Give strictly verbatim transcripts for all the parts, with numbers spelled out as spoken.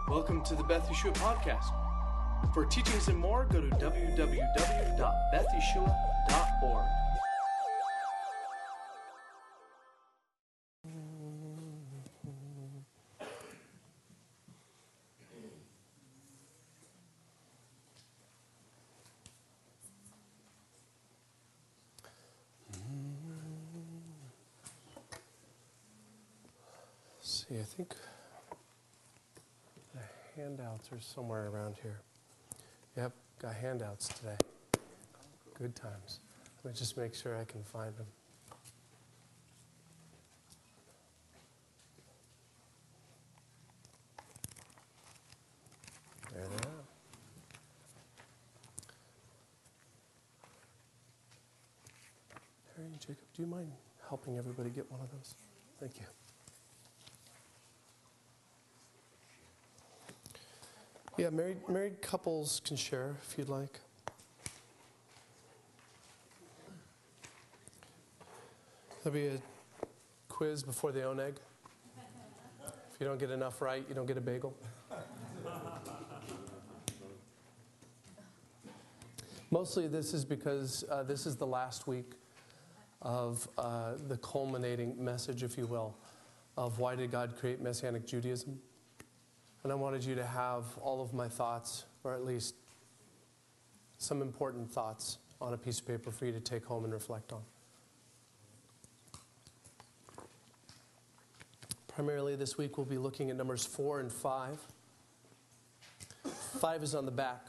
Welcome to the Beth Yeshua podcast. For teachings and more, go to w w w dot beth yeshua dot org. See, I think the handouts are somewhere around here. Yep, got handouts today. Good times. Let me just make sure I can find them. There they are. Harry and Jacob, do you mind helping everybody get one of those? Thank you. Yeah, married married couples can share if you'd like. There'll be a quiz before the oneg. If you don't get enough right, you don't get a bagel. Mostly this is because uh, this is the last week of uh, the culminating message, if you will, of why did God create Messianic Judaism? And I wanted you to have all of my thoughts, or at least some important thoughts, on a piece of paper for you to take home and reflect on. Primarily this week we'll be looking at numbers four and five. Five is on the back.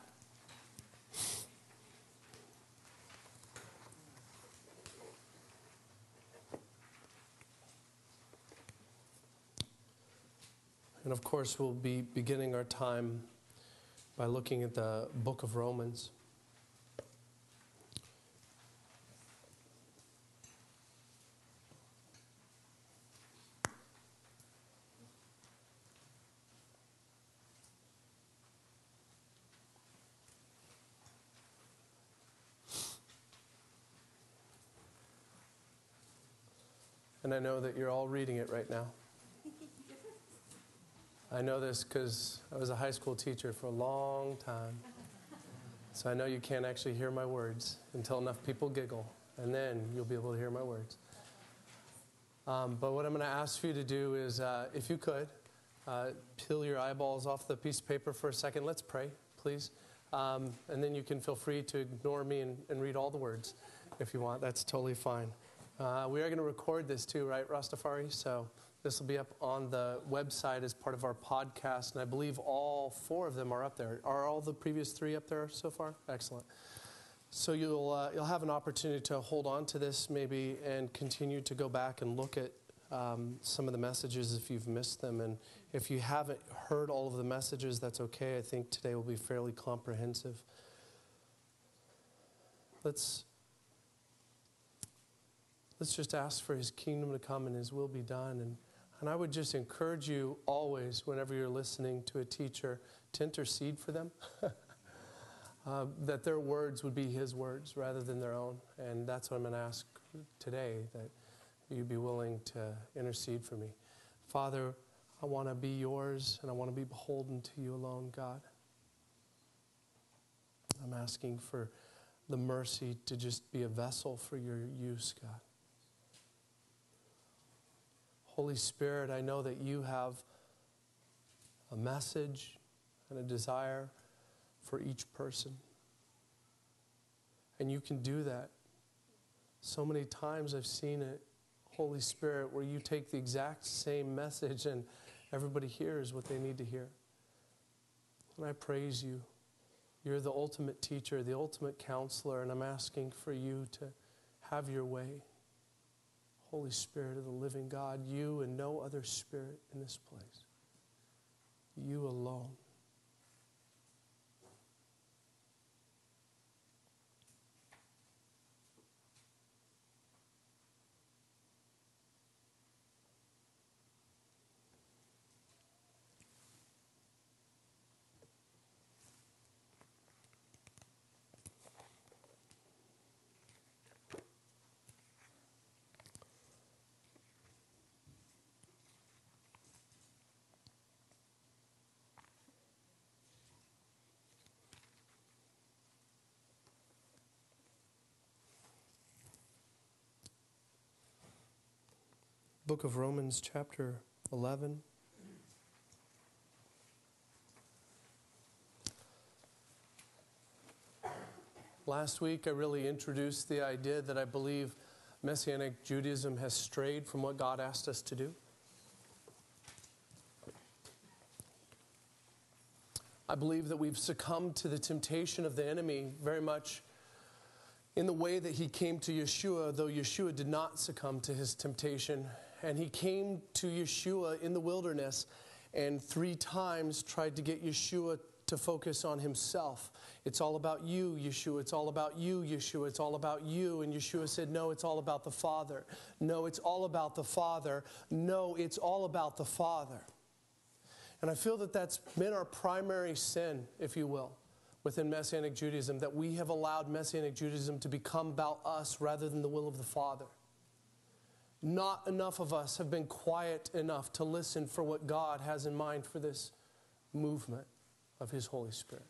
And of course, we'll be beginning our time by looking at the book of Romans. And I know that you're all reading it right now. I know this because I was a high school teacher for a long time. So I know you can't actually hear my words until enough people giggle, and then you'll be able to hear my words. Um, but what I'm going to ask for you to do is, uh, if you could, uh, peel your eyeballs off the piece of paper for a second. Let's pray, please. Um, and then you can feel free to ignore me and, and read all the words if you want. That's totally fine. Uh, we are going to record this too, right, Rastafari? So this will be up on the website as part of our podcast, and I believe all four of them are up there. Are all the previous three up there so far? Excellent. So you'll uh, you'll have an opportunity to hold on to this maybe and continue to go back and look at um, some of the messages if you've missed them. And if you haven't heard all of the messages, that's okay. I think today will be fairly comprehensive. Let's let's just ask for His kingdom to come and His will be done. And And I would just encourage you always, whenever you're listening to a teacher, to intercede for them. uh, that their words would be His words rather than their own. And that's what I'm going to ask today, that you be willing to intercede for me. Father, I want to be yours, and I want to be beholden to you alone, God. I'm asking for the mercy to just be a vessel for your use, God. Holy Spirit, I know that you have a message and a desire for each person. And you can do that. So many times I've seen it, Holy Spirit, where you take the exact same message and everybody hears what they need to hear. And I praise you. You're the ultimate teacher, the ultimate counselor, and I'm asking for you to have your way. Holy Spirit of the living God, you and no other spirit in this place. You alone. Book of Romans, chapter eleven. Last week, I really introduced the idea that I believe Messianic Judaism has strayed from what God asked us to do. I believe that we've succumbed to the temptation of the enemy very much in the way that he came to Yeshua, though Yeshua did not succumb to his temptation. And he came to Yeshua in the wilderness and three times tried to get Yeshua to focus on himself. It's all about you, Yeshua. It's all about you, Yeshua. It's all about you. And Yeshua said, no, it's all about the Father. No, it's all about the Father. No, it's all about the Father. And I feel that that's been our primary sin, if you will, within Messianic Judaism, that we have allowed Messianic Judaism to become about us rather than the will of the Father. Not enough of us have been quiet enough to listen for what God has in mind for this movement of His Holy Spirit.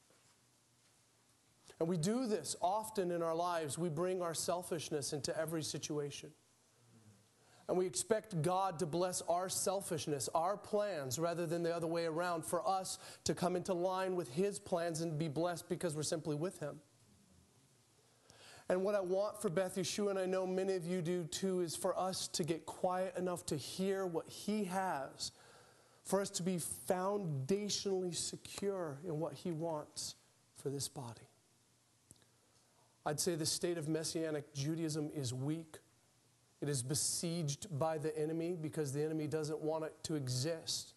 And we do this often in our lives. We bring our selfishness into every situation. And we expect God to bless our selfishness, our plans, rather than the other way around, for us to come into line with His plans and be blessed because we're simply with Him. And what I want for Beth Yeshua, and I know many of you do too, is for us to get quiet enough to hear what He has, for us to be foundationally secure in what He wants for this body. I'd say the state of Messianic Judaism is weak. It is besieged by the enemy because the enemy doesn't want it to exist.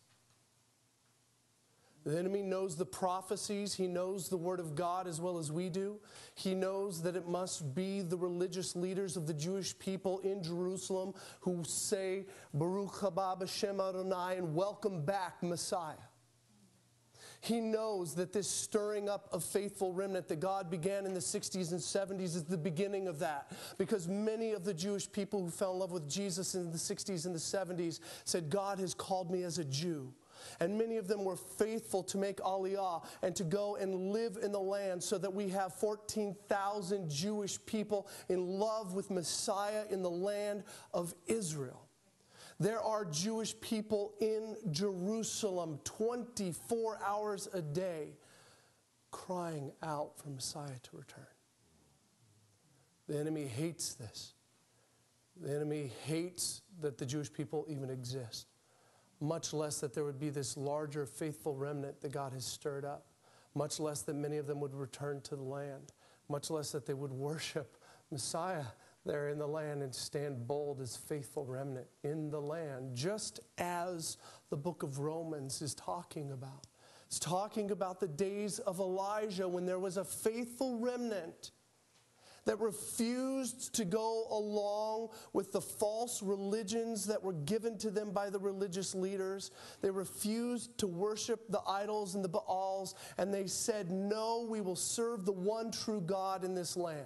The enemy knows the prophecies. He knows the Word of God as well as we do. He knows that it must be the religious leaders of the Jewish people in Jerusalem who say, Baruch haba b'shem Adonai, and welcome back Messiah. He knows that this stirring up of faithful remnant that God began in the sixties and seventies is the beginning of that. Because many of the Jewish people who fell in love with Jesus in the sixties and the seventies said, God has called me as a Jew. And many of them were faithful to make Aliyah and to go and live in the land so that we have fourteen thousand Jewish people in love with Messiah in the land of Israel. There are Jewish people in Jerusalem twenty-four hours a day crying out for Messiah to return. The enemy hates this. The enemy hates that the Jewish people even exist, much less that there would be this larger faithful remnant that God has stirred up, much less that many of them would return to the land, much less that they would worship Messiah there in the land and stand bold as faithful remnant in the land, just as the book of Romans is talking about. It's talking about the days of Elijah when there was a faithful remnant that refused to go along with the false religions that were given to them by the religious leaders. They refused to worship the idols and the Baals, and they said, no, we will serve the one true God in this land.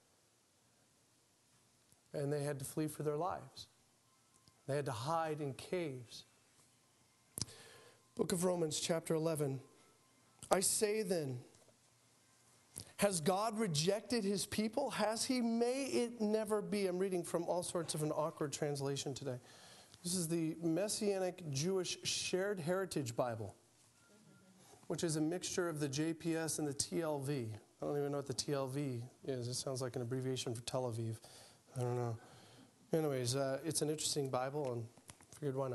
And they had to flee for their lives. They had to hide in caves. Book of Romans, chapter eleven. I say then, has God rejected His people? Has He? May it never be. I'm reading from all sorts of an awkward translation today. This is the Messianic Jewish Shared Heritage Bible, which is a mixture of the J P S and the T L V. I don't even know what the T L V is. It sounds like an abbreviation for Tel Aviv. I don't know. Anyways, uh, it's an interesting Bible, and figured why not.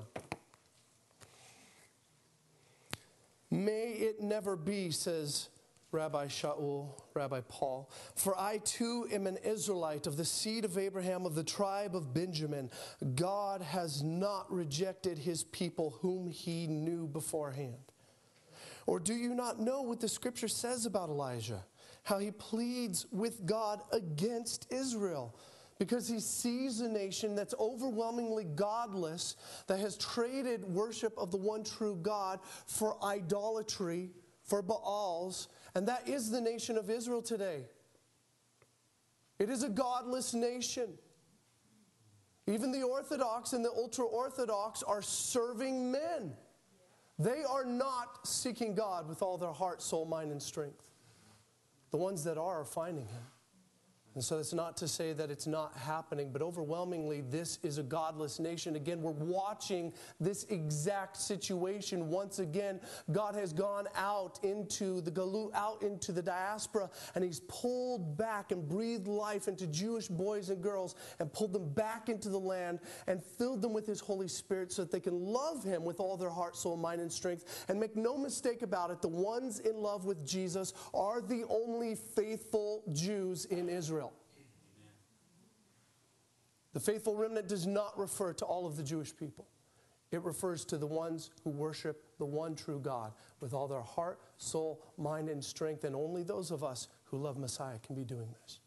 May it never be, says Rabbi Shaul, Rabbi Paul, for I too am an Israelite of the seed of Abraham, of the tribe of Benjamin. God has not rejected His people whom He knew beforehand. Or do you not know what the Scripture says about Elijah? How he pleads with God against Israel, because he sees a nation that's overwhelmingly godless, that has traded worship of the one true God for idolatry, for Baals, and that is the nation of Israel today. It is a godless nation. Even the Orthodox and the ultra-Orthodox are serving men. They are not seeking God with all their heart, soul, mind, and strength. The ones that are are finding Him. And so that's not to say that it's not happening, but overwhelmingly, this is a godless nation. Again, we're watching this exact situation. Once again, God has gone out into the galut, out into the diaspora, and He's pulled back and breathed life into Jewish boys and girls and pulled them back into the land and filled them with His Holy Spirit so that they can love Him with all their heart, soul, mind, and strength. And make no mistake about it, the ones in love with Jesus are the only faithful Jews in Israel. The faithful remnant does not refer to all of the Jewish people. It refers to the ones who worship the one true God with all their heart, soul, mind, and strength. And only those of us who love Messiah can be doing this.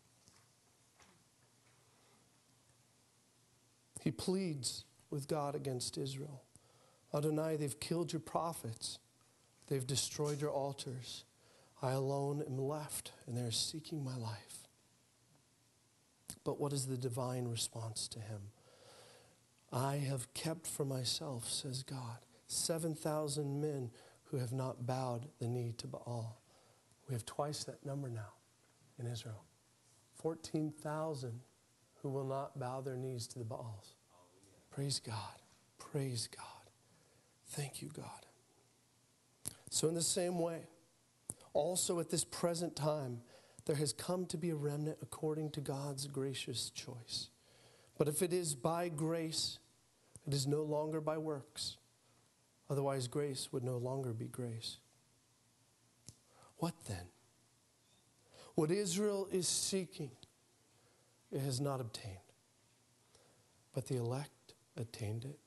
He pleads with God against Israel. Adonai, they've killed your prophets. They've destroyed your altars. I alone am left, and they're seeking my life. But what is the divine response to him? I have kept for myself, says God, seven thousand men who have not bowed the knee to Baal. We have twice that number now in Israel. fourteen thousand who will not bow their knees to the Baals. Praise God. Praise God. Thank you, God. So in the same way, also at this present time, there has come to be a remnant according to God's gracious choice. But if it is by grace, it is no longer by works. Otherwise, grace would no longer be grace. What then? What Israel is seeking, it has not obtained. But the elect attained it,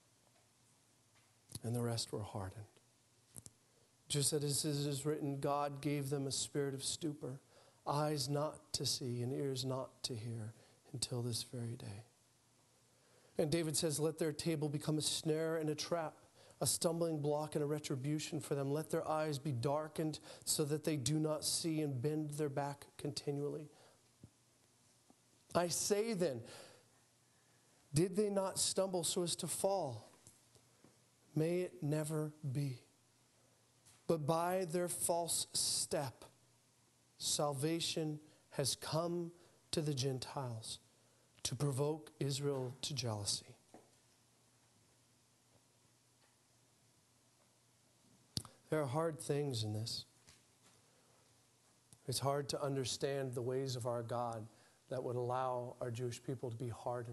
and the rest were hardened. Just as it is written, God gave them a spirit of stupor, eyes not to see and ears not to hear until this very day. And David says, let their table become a snare and a trap, a stumbling block and a retribution for them. Let their eyes be darkened so that they do not see and bend their back continually. I say then, did they not stumble so as to fall? May it never be. But by their false step, salvation has come to the Gentiles to provoke Israel to jealousy. There are hard things in this. It's hard to understand the ways of our God that would allow our Jewish people to be hardened,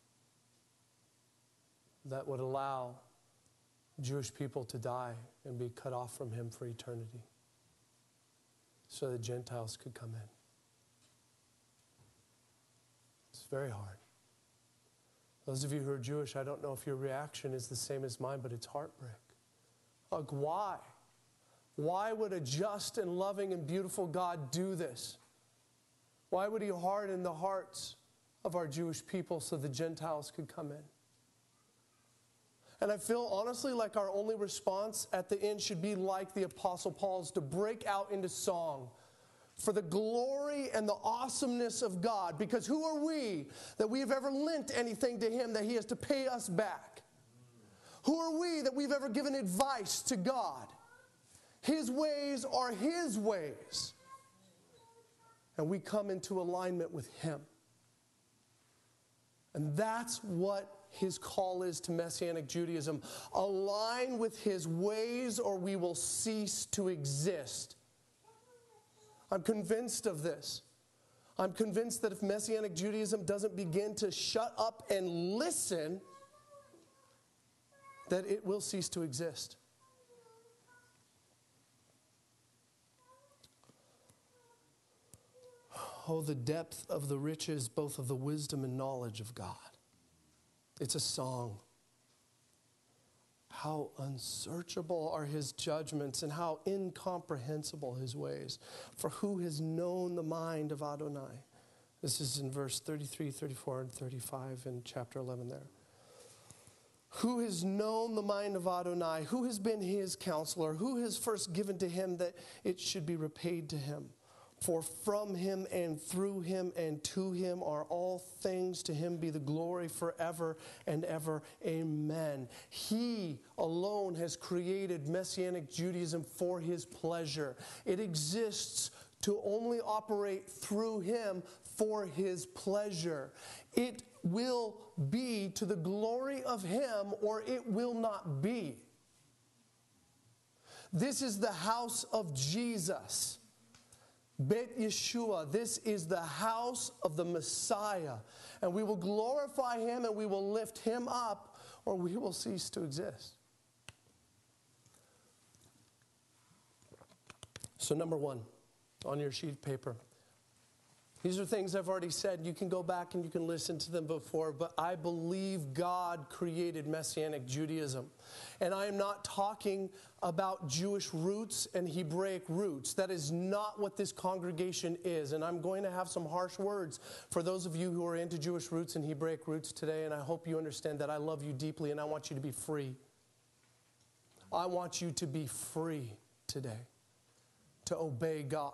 that would allow Jewish people to die and be cut off from Him for eternity, so the Gentiles could come in. It's very hard. Those of you who are Jewish, I don't know if your reaction is the same as mine, but it's heartbreak. Like, why? Why would a just and loving and beautiful God do this? Why would He harden the hearts of our Jewish people so the Gentiles could come in? And I feel honestly like our only response at the end should be like the Apostle Paul's, to break out into song for the glory and the awesomeness of God. Because who are we that we have ever lent anything to Him that He has to pay us back? Who are we that we've ever given advice to God? His ways are His ways. And we come into alignment with Him. And that's what His call is to Messianic Judaism. Align with His ways or we will cease to exist. I'm convinced of this. I'm convinced that if Messianic Judaism doesn't begin to shut up and listen, that it will cease to exist. Oh, the depth of the riches, both of the wisdom and knowledge of God. It's a song. How unsearchable are His judgments and how incomprehensible His ways. For who has known the mind of Adonai? This is in verse thirty-three, thirty-four, and thirty-five in chapter eleven there. Who has known the mind of Adonai? Who has been His counselor? Who has first given to Him that it should be repaid to Him? For from Him and through Him and to Him are all things. To Him be the glory forever and ever. Amen. He alone has created Messianic Judaism for His pleasure. It exists to only operate through him for his pleasure. It will be to the glory of him, or it will not be. This is the house of Jesus. Bet Yeshua, this is the house of the Messiah. And we will glorify him and we will lift him up, or we will cease to exist. So number one, on your sheet of paper. These are things I've already said. You can go back and you can listen to them before, but I believe God created Messianic Judaism. And I am not talking about Jewish roots and Hebraic roots. That is not what this congregation is. And I'm going to have some harsh words for those of you who are into Jewish roots and Hebraic roots today, and I hope you understand that I love you deeply and I want you to be free. I want you to be free today, to obey God.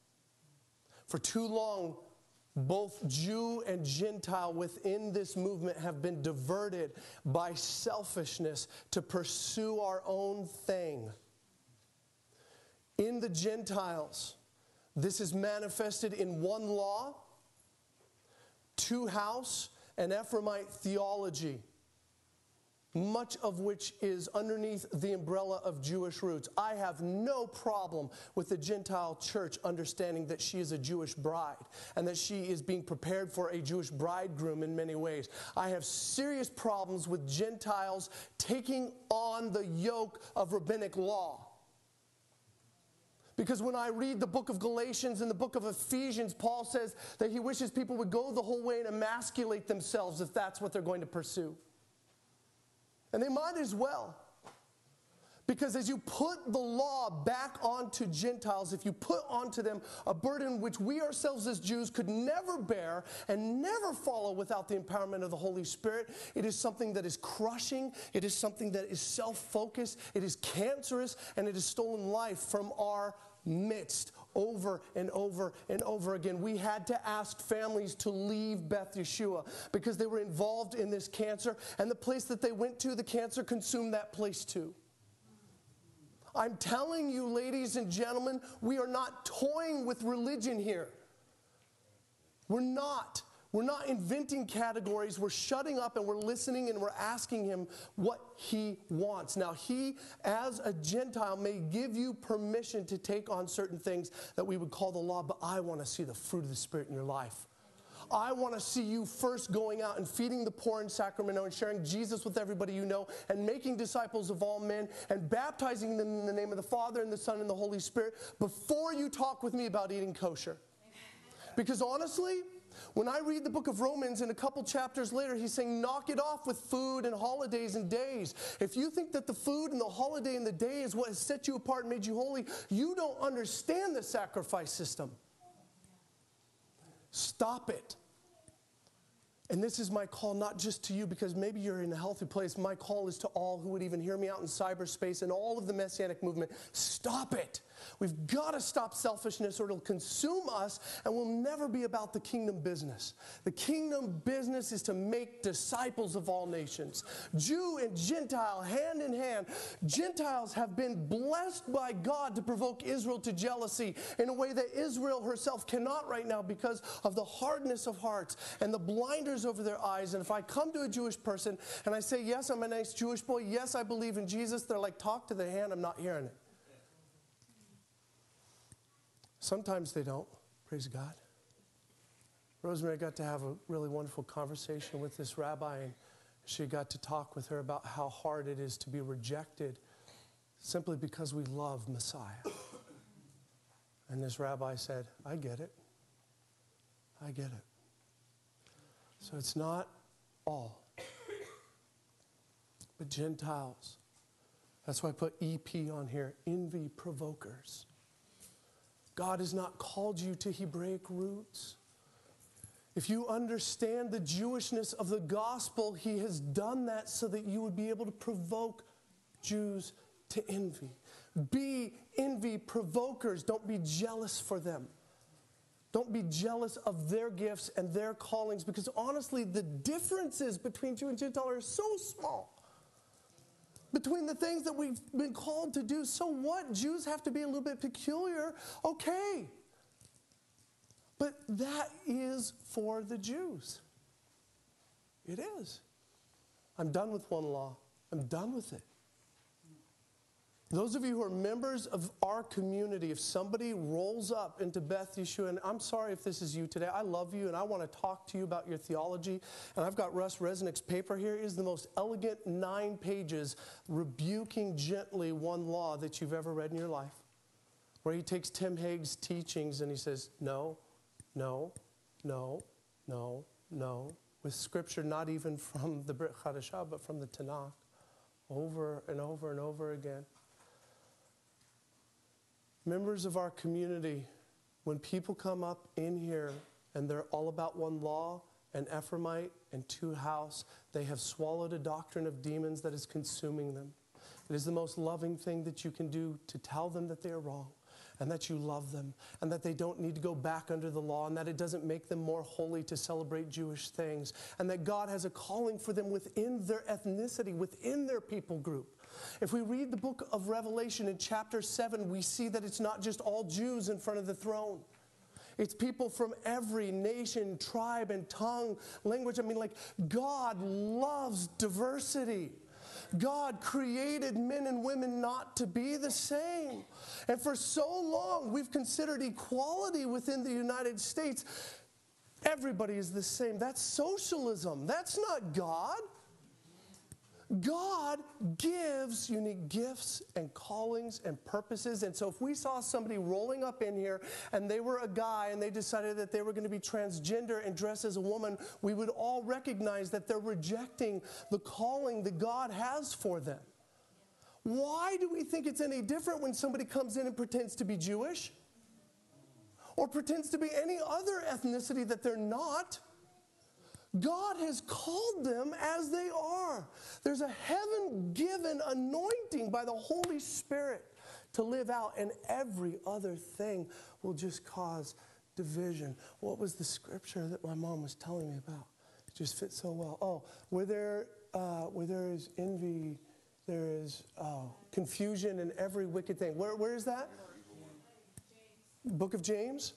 For too long, both Jew and Gentile within this movement have been diverted by selfishness to pursue our own thing. In the Gentiles, this is manifested in one law, two house, and Ephraimite theology, much of which is underneath the umbrella of Jewish roots. I have no problem with the Gentile church understanding that she is a Jewish bride and that she is being prepared for a Jewish bridegroom in many ways. I have serious problems with Gentiles taking on the yoke of rabbinic law. Because when I read the book of Galatians and the book of Ephesians, Paul says that he wishes people would go the whole way and emasculate themselves if that's what they're going to pursue. And they might as well. Because as you put the law back onto Gentiles, if you put onto them a burden which we ourselves as Jews could never bear and never follow without the empowerment of the Holy Spirit, it is something that is crushing, it is something that is self-focused, it is cancerous, and it has stolen life from our midst over and over and over again. We had to ask families to leave Beth Yeshua because they were involved in this cancer, and the place that they went to, the cancer consumed that place too. I'm telling you, ladies and gentlemen, we are not toying with religion here. We're not. We're not inventing categories. We're shutting up and we're listening and we're asking him what he wants. Now, he, as a Gentile, may give you permission to take on certain things that we would call the law, but I want to see the fruit of the Spirit in your life. I want to see you first going out and feeding the poor in Sacramento and sharing Jesus with everybody you know and making disciples of all men and baptizing them in the name of the Father and the Son and the Holy Spirit before you talk with me about eating kosher. Because honestly, when I read the book of Romans and a couple chapters later, he's saying knock it off with food and holidays and days. If you think that the food and the holiday and the day is what has set you apart and made you holy, you don't understand the sacrifice system. Stop it. And this is my call not just to you because maybe you're in a healthy place. My call is to all who would even hear me out in cyberspace and all of the Messianic movement. Stop it. We've got to stop selfishness or it'll consume us and we'll never be about the kingdom business. The kingdom business is to make disciples of all nations. Jew and Gentile, hand in hand. Gentiles have been blessed by God to provoke Israel to jealousy in a way that Israel herself cannot right now because of the hardness of hearts and the blinders over their eyes. And if I come to a Jewish person and I say, yes, I'm a nice Jewish boy, yes, I believe in Jesus, they're like, talk to the hand, I'm not hearing it. Sometimes they don't, praise God. Rosemary got to have a really wonderful conversation with this rabbi, and she got to talk with her about how hard it is to be rejected simply because we love Messiah. And this rabbi said, I get it. I get it. So it's not all, but Gentiles. That's why I put E P on here, envy provokers. God has not called you to Hebraic roots. If you understand the Jewishness of the gospel, he has done that so that you would be able to provoke Jews to envy. Be envy provokers. Don't be jealous for them. Don't be jealous of their gifts and their callings, because honestly, the differences between Jew and Gentile are so small. Between the things that we've been called to do, so what? Jews have to be a little bit peculiar. Okay. But that is for the Jews. It is. I'm done with one law. I'm done with it. Those of you who are members of our community, if somebody rolls up into Beth Yeshua, and I'm sorry if this is you today, I love you and I want to talk to you about your theology, and I've got Russ Resnick's paper here. It is the most elegant nine pages rebuking gently one law that you've ever read in your life, where he takes Tim Haig's teachings and he says, no, no, no, no, no, with scripture not even from the Brit Chadashah, but from the Tanakh, over and over and over again. Members of our community, when people come up in here and they're all about one law and Ephraimite and two house, they have swallowed a doctrine of demons that is consuming them. It is the most loving thing that you can do to tell them that they are wrong and that you love them and that they don't need to go back under the law and that it doesn't make them more holy to celebrate Jewish things and that God has a calling for them within their ethnicity, within their people group. If we read the book of Revelation in chapter seven, we see that it's not just all Jews in front of the throne. It's people from every nation, tribe, and tongue, language. I mean, like, God loves diversity. God created men and women not to be the same. And for so long, we've considered equality within the United States. Everybody is the same. That's socialism. That's not God. God gives unique gifts and callings and purposes. And so if we saw somebody rolling up in here and they were a guy and they decided that they were going to be transgender and dress as a woman, we would all recognize that they're rejecting the calling that God has for them. Why do we think it's any different when somebody comes in and pretends to be Jewish? Or pretends to be any other ethnicity that they're not? God has called them as they are. There's a heaven-given anointing by the Holy Spirit to live out, and every other thing will just cause division. What was the scripture that my mom was telling me about? It just fits so well. Oh, where there, uh, where there is envy, there is oh, confusion and every wicked thing. Where, where is that? Book of James?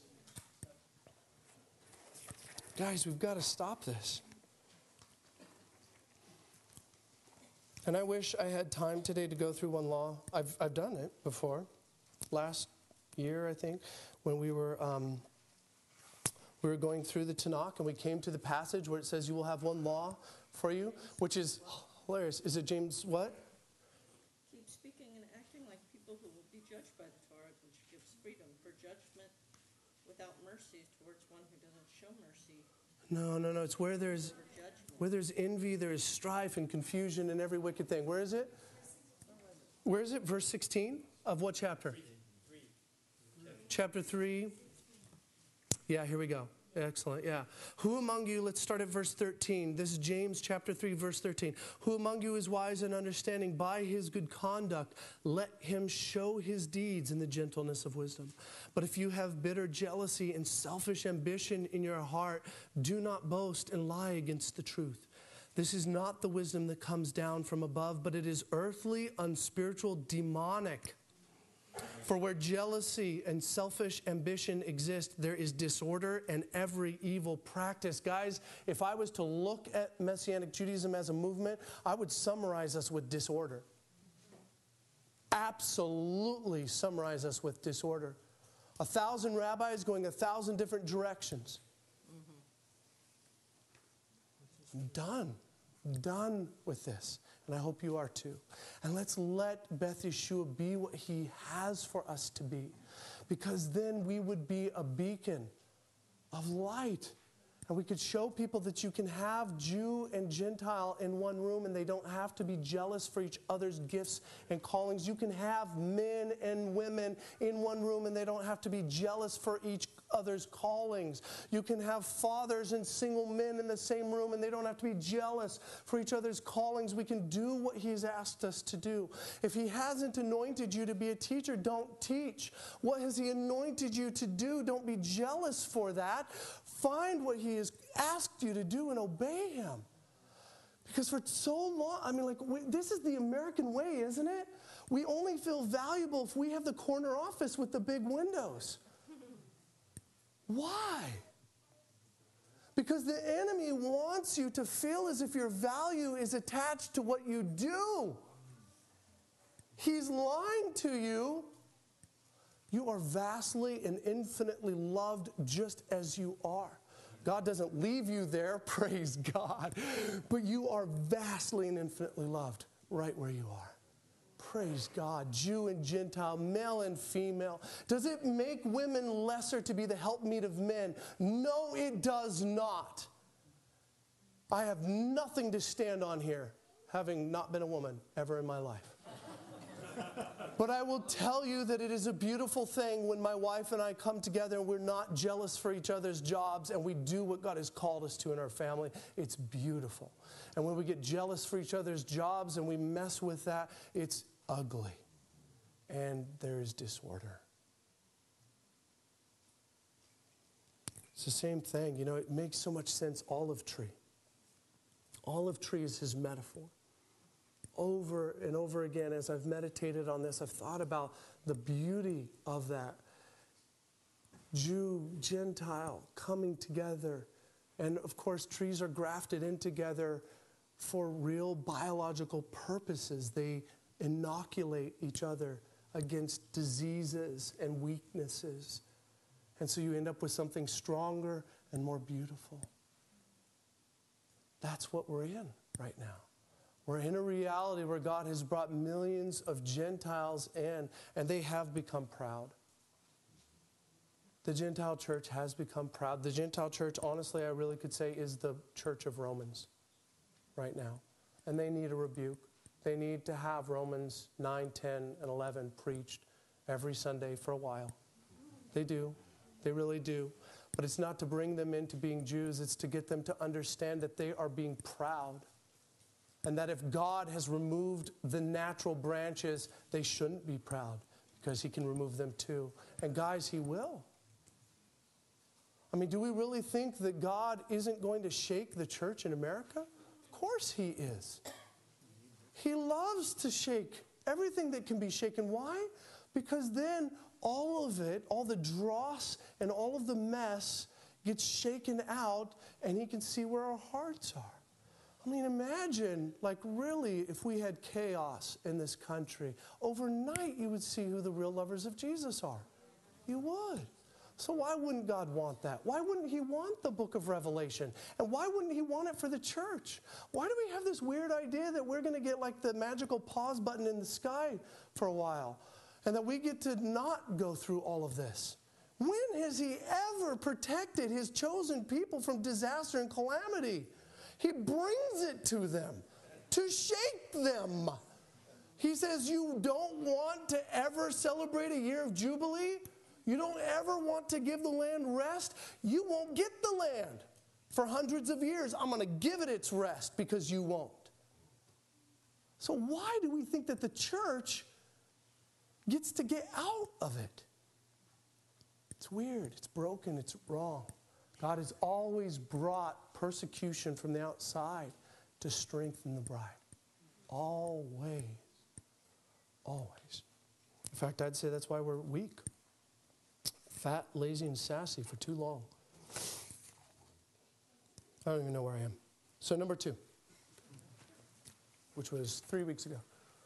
Guys, we've got to stop this. And I wish I had time today to go through one law. I've, I've done it before. Last year, I think, when we were, um, we were going through the Tanakh, and we came to the passage where it says, you will have one law for you, which is hilarious. Is it James what? Keep speaking and acting like people who will be judged by the Torah, which gives freedom for judgment without mercy towards one who doesn't show mercy. No, no, no. It's where there's where there's envy, there is strife and confusion and every wicked thing. Where is it? Where is it? Verse sixteen of what chapter? Chapter three. Yeah, here we go. Excellent, yeah. Who among you, let's start at verse thirteen. This is James chapter three, verse thirteen. Who among you is wise and understanding? By his good conduct, let him show his deeds in the gentleness of wisdom. But if you have bitter jealousy and selfish ambition in your heart, do not boast and lie against the truth. This is not the wisdom that comes down from above, but it is earthly, unspiritual, demonic. For where jealousy and selfish ambition exist, there is disorder and every evil practice. Guys, if I was to look at Messianic Judaism as a movement, I would summarize us with disorder. Absolutely summarize us with disorder. A thousand rabbis going a thousand different directions. I'm done. I'm done with this. And I hope you are too. And let's let Beth Yeshua be what he has for us to be. Because then we would be a beacon of light. And we could show people that you can have Jew and Gentile in one room and they don't have to be jealous for each other's gifts and callings. You can have men and women in one room and they don't have to be jealous for each other's callings. You can have fathers and single men in the same room and they don't have to be jealous for each other's callings. We can do what he's asked us to do. If he hasn't anointed you to be a teacher, don't teach. What has he anointed you to do? Don't be jealous for that. Find what he has asked you to do and obey him. Because for so long, I mean, like, we, this is the American way, isn't it? We only feel valuable if we have the corner office with the big windows. Why? Because the enemy wants you to feel as if your value is attached to what you do. He's lying to you. You are vastly and infinitely loved just as you are. God doesn't leave you there, praise God. But you are vastly and infinitely loved right where you are. Praise God. Jew and Gentile, male and female. Does it make women lesser to be the helpmeet of men? No, it does not. I have nothing to stand on here, having not been a woman ever in my life. But I will tell you that it is a beautiful thing when my wife and I come together and we're not jealous for each other's jobs and we do what God has called us to in our family. It's beautiful. And when we get jealous for each other's jobs and we mess with that, it's ugly. And there is disorder. It's the same thing. You know, it makes so much sense. Olive tree. Olive tree is his metaphor. Over and over again, as I've meditated on this, I've thought about the beauty of that. Jew, Gentile, coming together. And of course, trees are grafted in together for real biological purposes. They inoculate each other against diseases and weaknesses. And so you end up with something stronger and more beautiful. That's what we're in right now. We're in a reality where God has brought millions of Gentiles in, and they have become proud. The Gentile church has become proud. The Gentile church, honestly, I really could say, is the church of Romans right now. And they need a rebuke. They need to have Romans nine, ten, and eleven preached every Sunday for a while. They do. They really do. But it's not to bring them into being Jews. It's to get them to understand that they are being proud. And that if God has removed the natural branches, they shouldn't be proud because he can remove them too. And guys, he will. I mean, do we really think that God isn't going to shake the church in America? Of course he is. He loves to shake everything that can be shaken. Why? Because then all of it, all the dross and all of the mess gets shaken out and he can see where our hearts are. I mean, imagine, like, really, if we had chaos in this country, overnight you would see who the real lovers of Jesus are. You would. So why wouldn't God want that? Why wouldn't he want the book of Revelation? And why wouldn't he want it for the church? Why do we have this weird idea that we're going to get, like, the magical pause button in the sky for a while, and that we get to not go through all of this? When has he ever protected his chosen people from disaster and calamity? He brings it to them to shake them. He says, you don't want to ever celebrate a year of Jubilee? You don't ever want to give the land rest? You won't get the land for hundreds of years. I'm going to give it its rest because you won't. So why do we think that the church gets to get out of it? It's weird. It's broken. It's wrong. God has always brought persecution from the outside to strengthen the bride. Always. Always. In fact, I'd say that's why we're weak. Fat, lazy, and sassy for too long. I don't even know where I am. So number two, which was three weeks ago.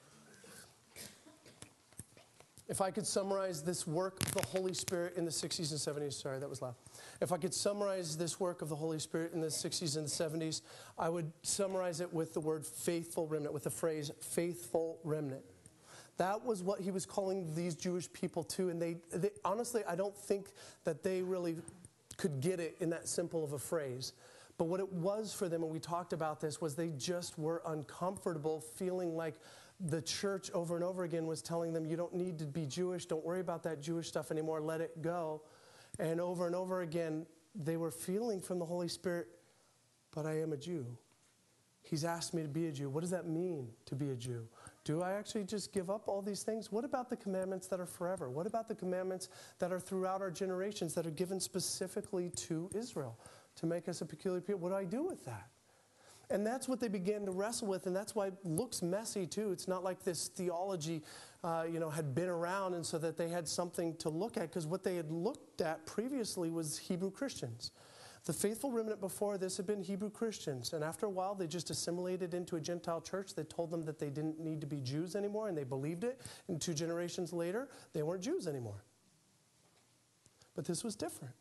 If I could summarize this work of the Holy Spirit in the sixties and seventies, sorry, that was loud. If I could summarize this work of the Holy Spirit in the sixties and the seventies, I would summarize it with the word faithful remnant, with the phrase faithful remnant. That was what he was calling these Jewish people to, and they, they honestly, I don't think that they really could get it in that simple of a phrase. But what it was for them, and we talked about this, was they just were uncomfortable feeling like the church over and over again was telling them, you don't need to be Jewish, don't worry about that Jewish stuff anymore, let it go. And over and over again, they were feeling from the Holy Spirit, but I am a Jew. He's asked me to be a Jew. What does that mean, to be a Jew? Do I actually just give up all these things? What about the commandments that are forever? What about the commandments that are throughout our generations that are given specifically to Israel to make us a peculiar people? What do I do with that? And that's what they began to wrestle with, and that's why it looks messy too. It's not like this theology uh, you know, had been around and so that they had something to look at, because what they had looked at previously was Hebrew Christians. The faithful remnant before this had been Hebrew Christians, and after a while they just assimilated into a Gentile church that told them that they didn't need to be Jews anymore, and they believed it. And two generations later, they weren't Jews anymore. But this was different.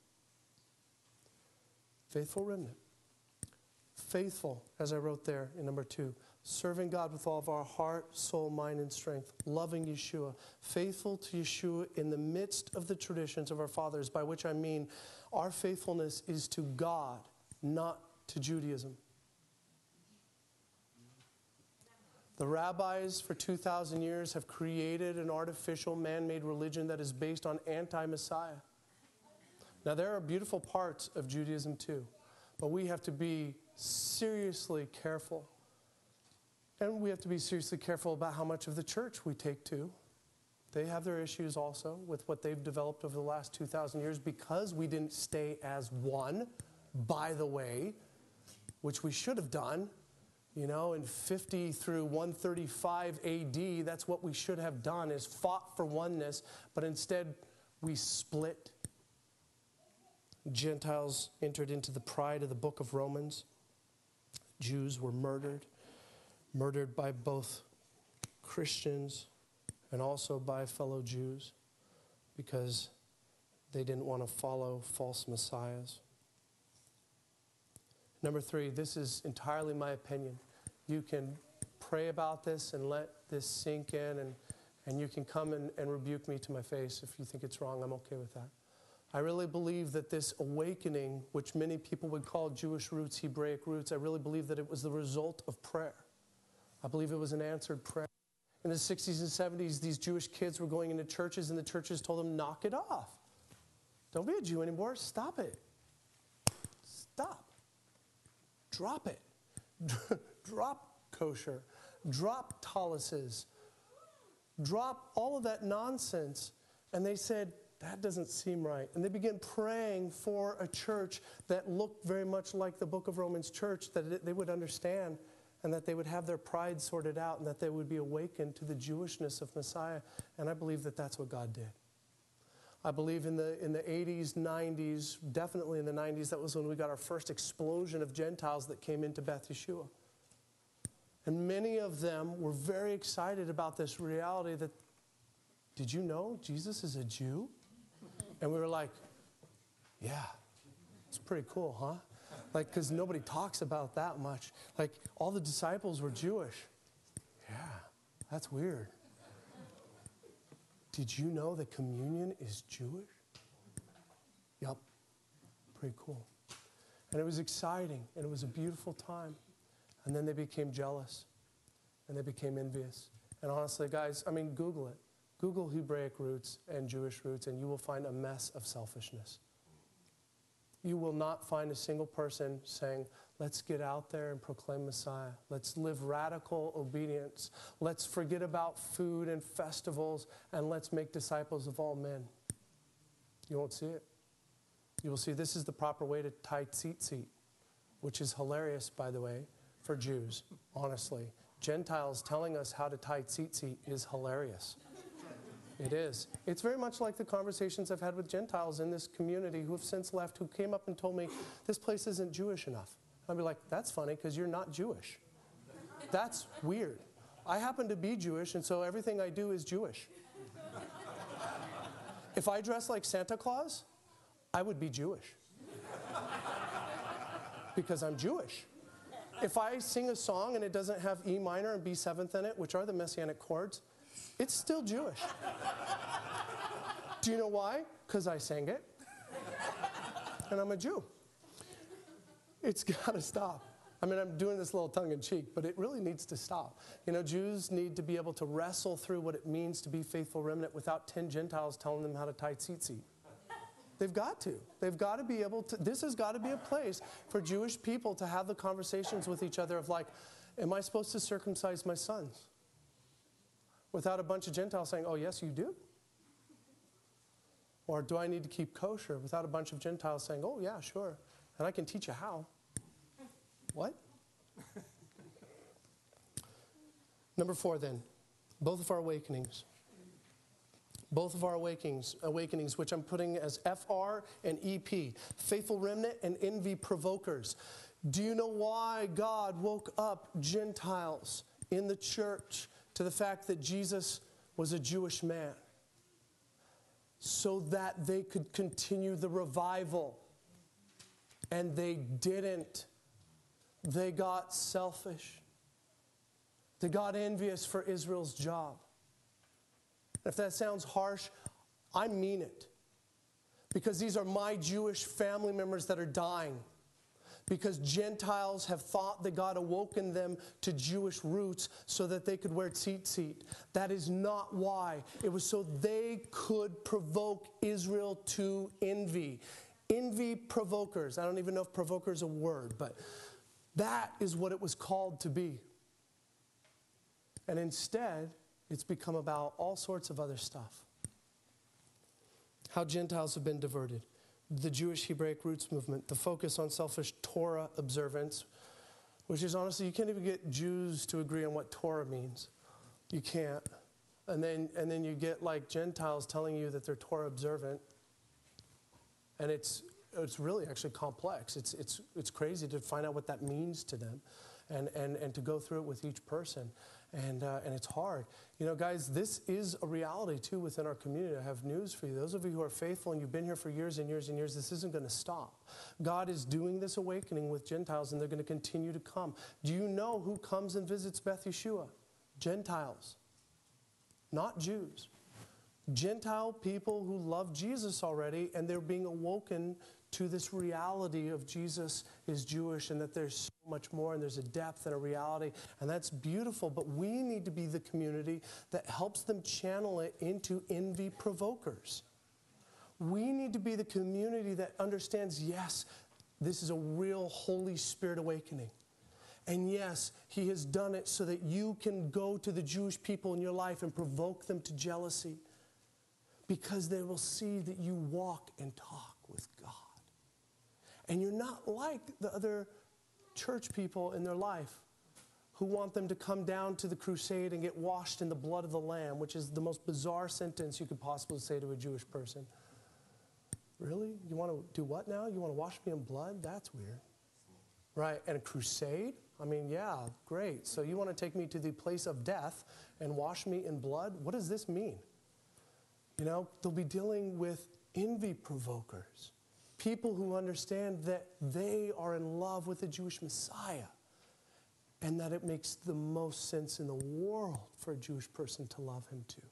Faithful remnant. Faithful, as I wrote there in number two. Serving God with all of our heart, soul, mind, and strength. Loving Yeshua. Faithful to Yeshua in the midst of the traditions of our fathers, by which I mean our faithfulness is to God, not to Judaism. The rabbis for two thousand years have created an artificial man-made religion that is based on anti-Messiah. Now, there are beautiful parts of Judaism too, but we have to be seriously careful. And we have to be seriously careful about how much of the church we take to. They have their issues also with what they've developed over the last two thousand years, because we didn't stay as one, by the way, which we should have done. You know, in fifty through one thirty-five A D, that's what we should have done, is fought for oneness, but instead we split. Gentiles entered into the pride of the book of Romans. Jews were murdered, murdered by both Christians and also by fellow Jews, because they didn't want to follow false messiahs. Number three, this is entirely my opinion. You can pray about this and let this sink in, and, and you can come and, and rebuke me to my face if you think it's wrong. I'm okay with that. I really believe that this awakening, which many people would call Jewish roots, Hebraic roots, I really believe that it was the result of prayer. I believe it was an answered prayer. In the sixties and seventies, these Jewish kids were going into churches, and the churches told them, knock it off. Don't be a Jew anymore. Stop it. Stop. Drop it. Drop kosher. Drop taluses. Drop all of that nonsense. And they said, that doesn't seem right. And they began praying for a church that looked very much like the book of Romans church, that it, they would understand, and that they would have their pride sorted out, and that they would be awakened to the Jewishness of Messiah. And I believe that that's what God did. I believe in the in the eighties, nineties, definitely in the nineties, that was when we got our first explosion of Gentiles that came into Beth Yeshua. And many of them were very excited about this reality that, did you know Jesus is a Jew? And we were like, yeah, it's pretty cool, huh? Like, because nobody talks about that much. Like, all the disciples were Jewish. Yeah, that's weird. Did you know that communion is Jewish? Yep, pretty cool. And it was exciting, and it was a beautiful time. And then they became jealous, and they became envious. And honestly, guys, I mean, Google it. Google Hebraic roots and Jewish roots, and you will find a mess of selfishness. You will not find a single person saying, let's get out there and proclaim Messiah. Let's live radical obedience. Let's forget about food and festivals, and let's make disciples of all men. You won't see it. You will see this is the proper way to tie tzitzit, which is hilarious, by the way, for Jews, honestly. Gentiles telling us how to tie tzitzit is hilarious. It is. It's very much like the conversations I've had with Gentiles in this community who have since left, who came up and told me, this place isn't Jewish enough. I'd be like, that's funny, because you're not Jewish. That's weird. I happen to be Jewish, and so everything I do is Jewish. If I dress like Santa Claus, I would be Jewish. Because I'm Jewish. If I sing a song and it doesn't have E minor and B seventh in it, which are the Messianic chords, it's still Jewish. Do you know why? Because I sang it. And I'm a Jew. It's got to stop. I mean, I'm doing this a little tongue-in-cheek, but it really needs to stop. You know, Jews need to be able to wrestle through what it means to be faithful remnant without ten Gentiles telling them how to tie tzitzit. They've got to. They've got to be able to. This has got to be a place for Jewish people to have the conversations with each other of like, am I supposed to circumcise my sons? Without a bunch of Gentiles saying, oh, yes, you do. Or do I need to keep kosher? Without a bunch of Gentiles saying, oh, yeah, sure. And I can teach you how. What? Number four then, both of our awakenings. Both of our awakenings, awakenings, which I'm putting as F R and E P, faithful remnant and envy provokers. Do you know why God woke up Gentiles in the church to the fact that Jesus was a Jewish man? So that they could continue the revival. And they didn't. They got selfish. They got envious for Israel's job. If that sounds harsh, I mean it. Because these are my Jewish family members that are dying. Because Gentiles have thought that God awoken them to Jewish roots so that they could wear tzitzit. That is not why. It was so they could provoke Israel to envy. Envy provokers. I don't even know if provoker is a word, but that is what it was called to be. And instead, it's become about all sorts of other stuff. How Gentiles have been diverted. The Jewish Hebraic roots movement, the focus on selfish Torah observance, which is honestly, you can't even get Jews to agree on what Torah means. You can't. And then, and then you get like Gentiles telling you that they're Torah observant. And it's, it's really actually complex. It's, it's, it's crazy to find out what that means to them and, and, and to go through it with each person. And, uh, and it's hard. You know, guys, this is a reality, too, within our community. I have news for you. Those of you who are faithful and you've been here for years and years and years, this isn't going to stop. God is doing this awakening with Gentiles, and they're going to continue to come. Do you know who comes and visits Beth Yeshua? Gentiles, not Jews. Gentile people who love Jesus already, and they're being awoken to this reality of Jesus is Jewish and that there's so much more and there's a depth and a reality, and that's beautiful, but we need to be the community that helps them channel it into envy provokers. We need to be the community that understands, yes, this is a real Holy Spirit awakening. And yes, He has done it so that you can go to the Jewish people in your life and provoke them to jealousy because they will see that you walk and talk with God. And you're not like the other church people in their life who want them to come down to the crusade and get washed in the blood of the Lamb, which is the most bizarre sentence you could possibly say to a Jewish person. Really? You want to do what now? You want to wash me in blood? That's weird. Right, and a crusade? I mean, yeah, great. So you want to take me to the place of death and wash me in blood? What does this mean? You know, they'll be dealing with envy provokers. People who understand that they are in love with the Jewish Messiah and that it makes the most sense in the world for a Jewish person to love him too.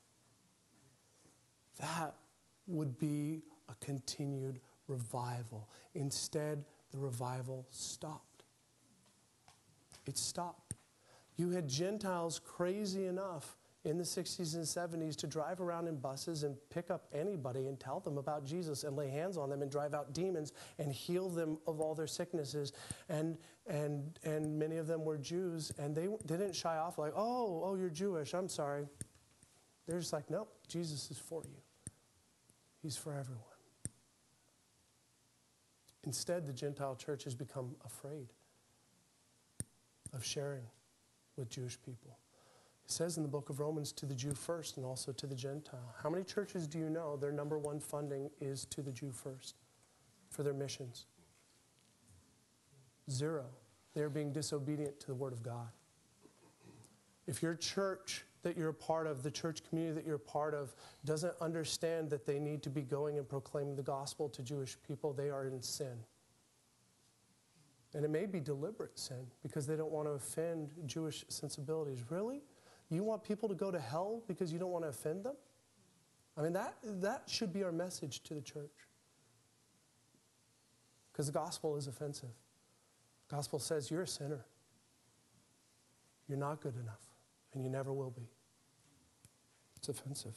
That would be a continued revival. Instead, the revival stopped. It stopped. You had Gentiles crazy enough in the sixties and seventies to drive around in buses and pick up anybody and tell them about Jesus and lay hands on them and drive out demons and heal them of all their sicknesses. And and and many of them were Jews, and they didn't shy off like, oh, oh, you're Jewish, I'm sorry. They're just like, nope, Jesus is for you. He's for everyone. Instead, the Gentile church has become afraid of sharing with Jewish people. It says in the book of Romans, to the Jew first and also to the Gentile. How many churches do you know their number one funding is to the Jew first for their missions? Zero. They're being disobedient to the Word of God. If your church that you're a part of, the church community that you're a part of, doesn't understand that they need to be going and proclaiming the gospel to Jewish people, they are in sin. And it may be deliberate sin because they don't want to offend Jewish sensibilities. Really? You want people to go to hell because you don't want to offend them? I mean, that, that should be our message to the church. Because the gospel is offensive. The gospel says you're a sinner. You're not good enough. And you never will be. It's offensive.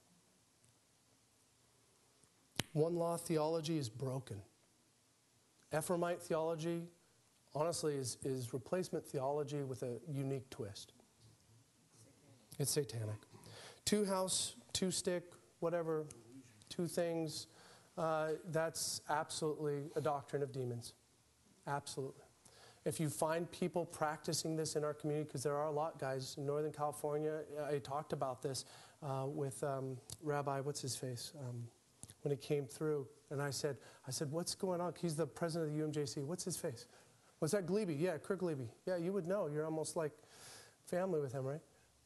One law theology is broken. Ephraimite theology, honestly, is, is replacement theology with a unique twist. It's satanic. Two house, two stick, whatever, two things, uh, that's absolutely a doctrine of demons. Absolutely. If you find people practicing this in our community, because there are a lot, guys, in Northern California, I talked about this uh, with um, Rabbi, what's his face, um, when he came through. And I said, I said, what's going on? He's the president of the U M J C. What's his face? What's that, Glebe? Yeah, Kirk Glebe. Yeah, you would know. You're almost like family with him, right?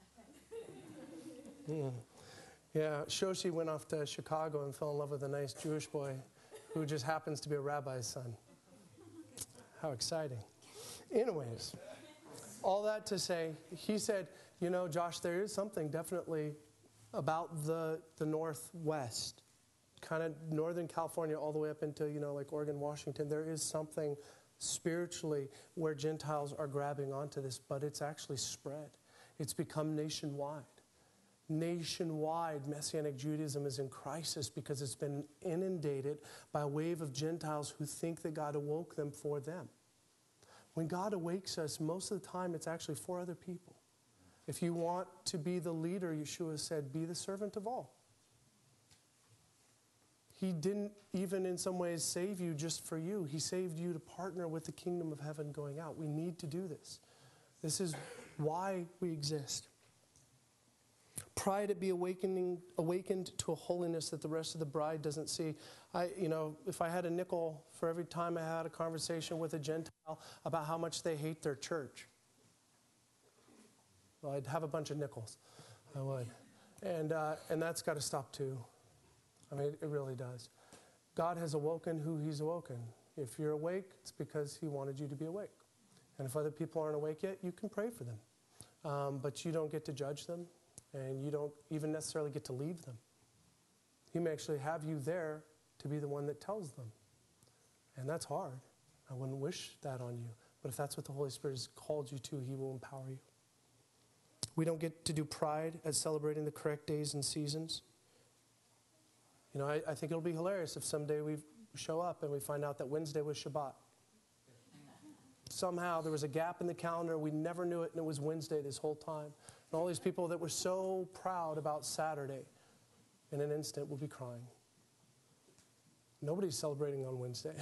mm. Yeah, Shoshi went off to Chicago and fell in love with a nice Jewish boy who just happens to be a rabbi's son. How exciting. Anyways, all that to say, he said, you know, Josh, there is something definitely about the, the Northwest, kind of Northern California all the way up into, you know, like Oregon, Washington. There is something spiritually where Gentiles are grabbing onto this, but it's actually spread. It's become nationwide. Nationwide, Messianic Judaism is in crisis because it's been inundated by a wave of Gentiles who think that God awoke them for them. When God awakes us, most of the time it's actually for other people. If you want to be the leader, Yeshua said, be the servant of all. He didn't even in some ways save you just for you. He saved you to partner with the kingdom of heaven going out. We need to do this. This is why we exist. Pride to be awakening, awakened to a holiness that the rest of the bride doesn't see. I, you know, if I had a nickel for every time I had a conversation with a Gentile about how much they hate their church, well, I'd have a bunch of nickels. I would. And, uh, and that's got to stop too. I mean, it really does. God has awoken who he's awoken. If you're awake, it's because he wanted you to be awake. And if other people aren't awake yet, you can pray for them. Um, but you don't get to judge them, and you don't even necessarily get to leave them. He may actually have you there to be the one that tells them. And that's hard. I wouldn't wish that on you. But if that's what the Holy Spirit has called you to, he will empower you. We don't get to do pride at celebrating the correct days and seasons. You know, I, I think it'll be hilarious if someday we show up and we find out that Wednesday was Shabbat. Somehow there was a gap in the calendar, we never knew it, and it was Wednesday this whole time. And all these people that were so proud about Saturday, in an instant will be crying. Nobody's celebrating on Wednesday.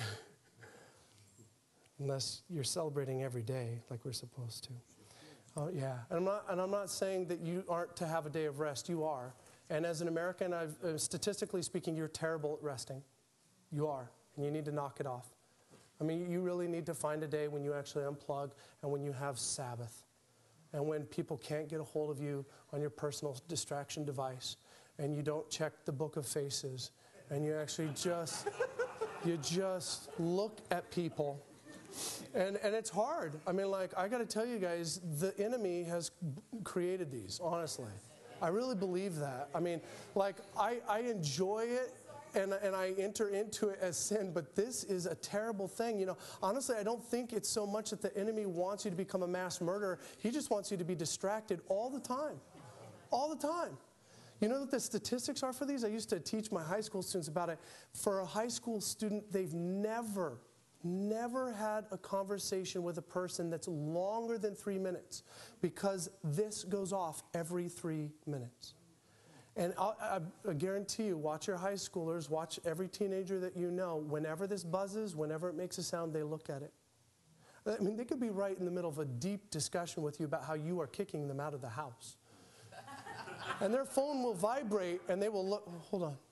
Unless you're celebrating every day like we're supposed to. Oh, yeah. And I'm not, and I'm not saying that you aren't to have a day of rest. You are. And as an American, I've, uh, statistically speaking, you're terrible at resting. You are. And you need to knock it off. I mean, you really need to find a day when you actually unplug and when you have Sabbath. And when people can't get a hold of you on your personal distraction device. And you don't check the book of faces. And you actually just, you just look at people. And and it's hard. I mean, like, I got to tell you guys, the enemy has created these, honestly. I really believe that. I mean, like, I, I enjoy it, and, and I enter into it as sin, but this is a terrible thing. You know, honestly, I don't think it's so much that the enemy wants you to become a mass murderer. He just wants you to be distracted all the time. All the time. You know what the statistics are for these? I used to teach my high school students about it. For a high school student, they've never Never had a conversation with a person that's longer than three minutes because this goes off every three minutes. And I'll, I, I guarantee you, watch your high schoolers, watch every teenager that you know, whenever this buzzes, whenever it makes a sound, they look at it. I mean, they could be right in the middle of a deep discussion with you about how you are kicking them out of the house. And their phone will vibrate and they will look, hold on.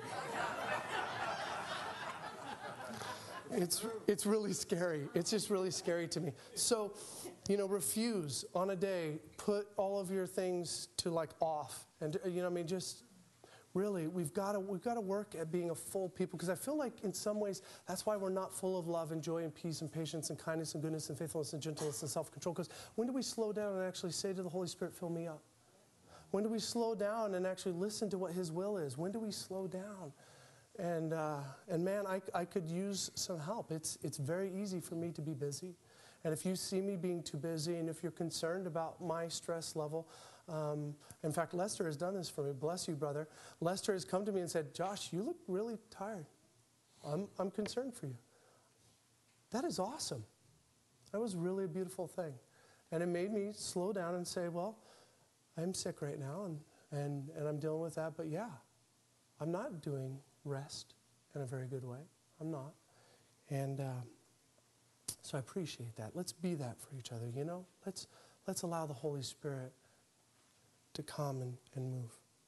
It's, it's really scary. It's just really scary to me. So, you know, refuse on a day. Put all of your things to, like, off. And, you know, I mean, just really, we've got to we've got to work at being a full people. Because I feel like in some ways, that's why we're not full of love and joy and peace and patience and kindness and goodness and faithfulness and gentleness and self-control. Because when do we slow down and actually say to the Holy Spirit, fill me up? When do we slow down and actually listen to what his will is? When do we slow down? And, uh, and man, I, I could use some help. It's, it's very easy for me to be busy. And if you see me being too busy and if you're concerned about my stress level, um, in fact, Lester has done this for me. Bless you, brother. Lester has come to me and said, Josh, you look really tired. I'm, I'm concerned for you. That is awesome. That was really a beautiful thing. And it made me slow down and say, well, I'm sick right now and, and, and I'm dealing with that. But yeah, I'm not doing rest in a very good way. I'm not. And uh, So I appreciate that. Let's be that for each other, you know? Let's, let's allow the Holy Spirit to come and, and move.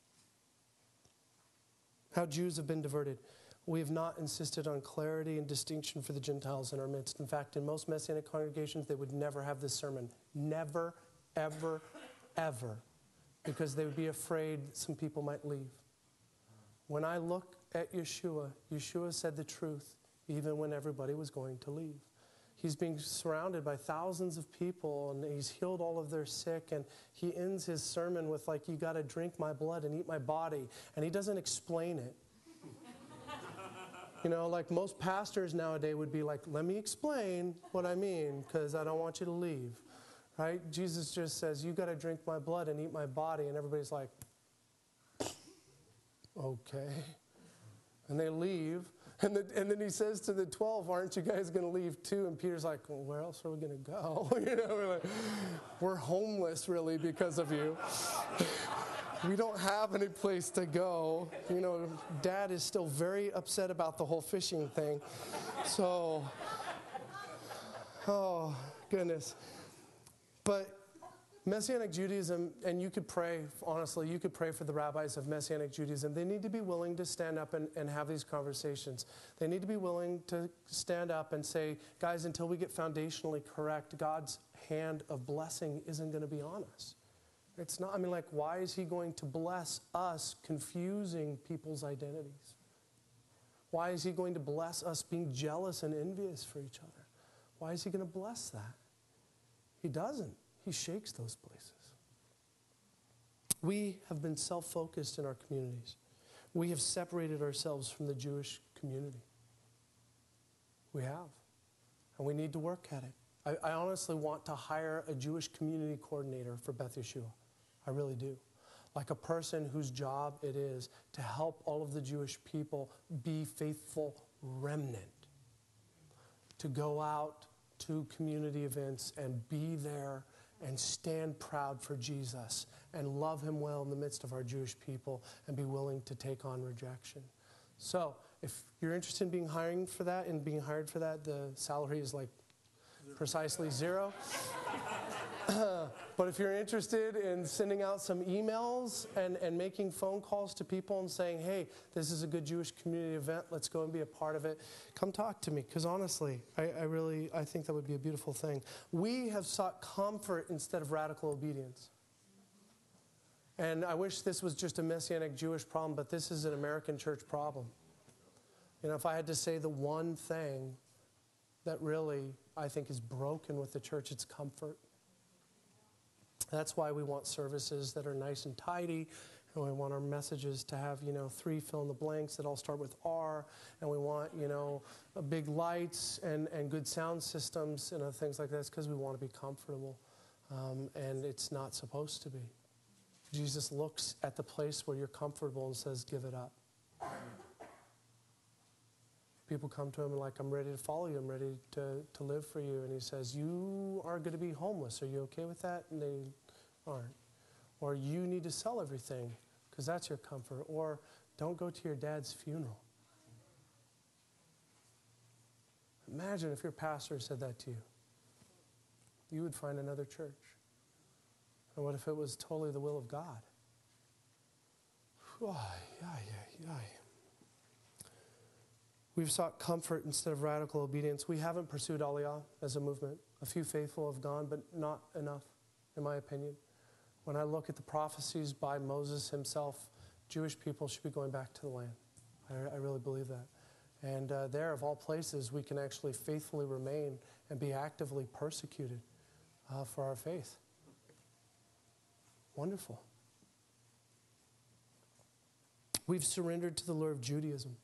How Jews have been diverted. We have not insisted on clarity and distinction for the Gentiles in our midst. In fact, in most Messianic congregations, they would never have this sermon. Never, ever, ever. Because they would be afraid some people might leave. When I look at Yeshua, Yeshua said the truth even when everybody was going to leave. He's being surrounded by thousands of people, and he's healed all of their sick, and he ends his sermon with, like, you got to drink my blood and eat my body, and he doesn't explain it. You know, like most pastors nowadays would be like, let me explain what I mean, because I don't want you to leave, right? Jesus just says, you got to drink my blood and eat my body, and everybody's like, okay. And they leave. And, the, and then he says to the twelve, aren't you guys going to leave too? And Peter's like, well, where else are we going to go? You know, we're, like, we're homeless really because of you. We don't have any place to go. You know, Dad is still very upset about the whole fishing thing. So, oh, goodness. But Messianic Judaism, and you could pray, honestly, you could pray for the rabbis of Messianic Judaism. They need to be willing to stand up and, and have these conversations. They need to be willing to stand up and say, guys, until we get foundationally correct, God's hand of blessing isn't going to be on us. It's not, I mean, like, why is he going to bless us confusing people's identities? Why is he going to bless us being jealous and envious for each other? Why is he going to bless that? He doesn't. He shakes those places. We have been self-focused in our communities. We have separated ourselves from the Jewish community. We have. And we need to work at it. I, I honestly want to hire a Jewish community coordinator for Beth Yeshua. I really do. Like a person whose job it is to help all of the Jewish people be faithful remnant. To go out to community events and be there and stand proud for Jesus and love him well in the midst of our Jewish people and be willing to take on rejection. So if you're interested in being hiring for that and being hired for that, the salary is like precisely zero. But if you're interested in sending out some emails and, and making phone calls to people and saying, hey, this is a good Jewish community event, let's go and be a part of it, come talk to me. Because honestly, I, I really, I think that would be a beautiful thing. We have sought comfort instead of radical obedience. And I wish this was just a Messianic Jewish problem, but this is an American church problem. You know, if I had to say the one thing that really I think is broken with the church, it's comfort. That's why we want services that are nice and tidy, and we want our messages to have, you know, three fill in the blanks that all start with R, and we want, you know, big lights and, and good sound systems and other things like that, because we want to be comfortable, um, and it's not supposed to be. Jesus looks at the place where you're comfortable and says, give it up. People come to him and like, I'm ready to follow you. I'm ready to, to live for you. And he says, you are going to be homeless. Are you okay with that? And they aren't. Or you need to sell everything because that's your comfort. Or don't go to your dad's funeral. Imagine if your pastor said that to you. You would find another church. And what if it was totally the will of God? Oh, yeah, yeah, yeah. We've sought comfort instead of radical obedience. We haven't pursued Aliyah as a movement. A few faithful have gone, but not enough, in my opinion. When I look at the prophecies by Moses himself, Jewish people should be going back to the land. I, I really believe that. And uh, there, of all places, we can actually faithfully remain and be actively persecuted uh, for our faith. Wonderful. We've surrendered to the lure of Judaism.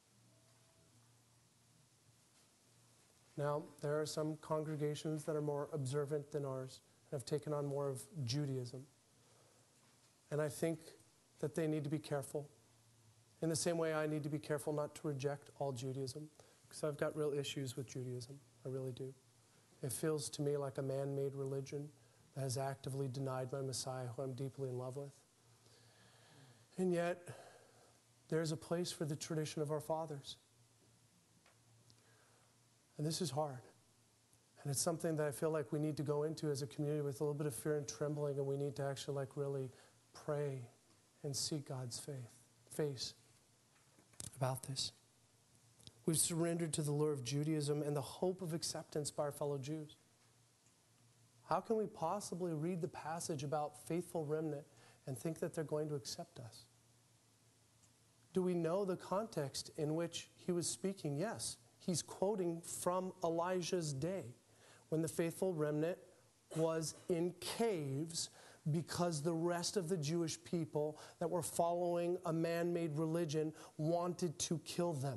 Now, there are some congregations that are more observant than ours and have taken on more of Judaism. And I think that they need to be careful. In the same way I need to be careful not to reject all Judaism, because I've got real issues with Judaism. I really do. It feels to me like a man-made religion that has actively denied my Messiah, who I'm deeply in love with. And yet, there's a place for the tradition of our fathers. And this is hard. And it's something that I feel like we need to go into as a community with a little bit of fear and trembling, and we need to actually like really pray and seek God's faith, face about this. We've surrendered to the lure of Judaism and the hope of acceptance by our fellow Jews. How can we possibly read the passage about faithful remnant and think that they're going to accept us? Do we know the context in which he was speaking? Yes, he's quoting from Elijah's day when the faithful remnant was in caves because the rest of the Jewish people that were following a man-made religion wanted to kill them.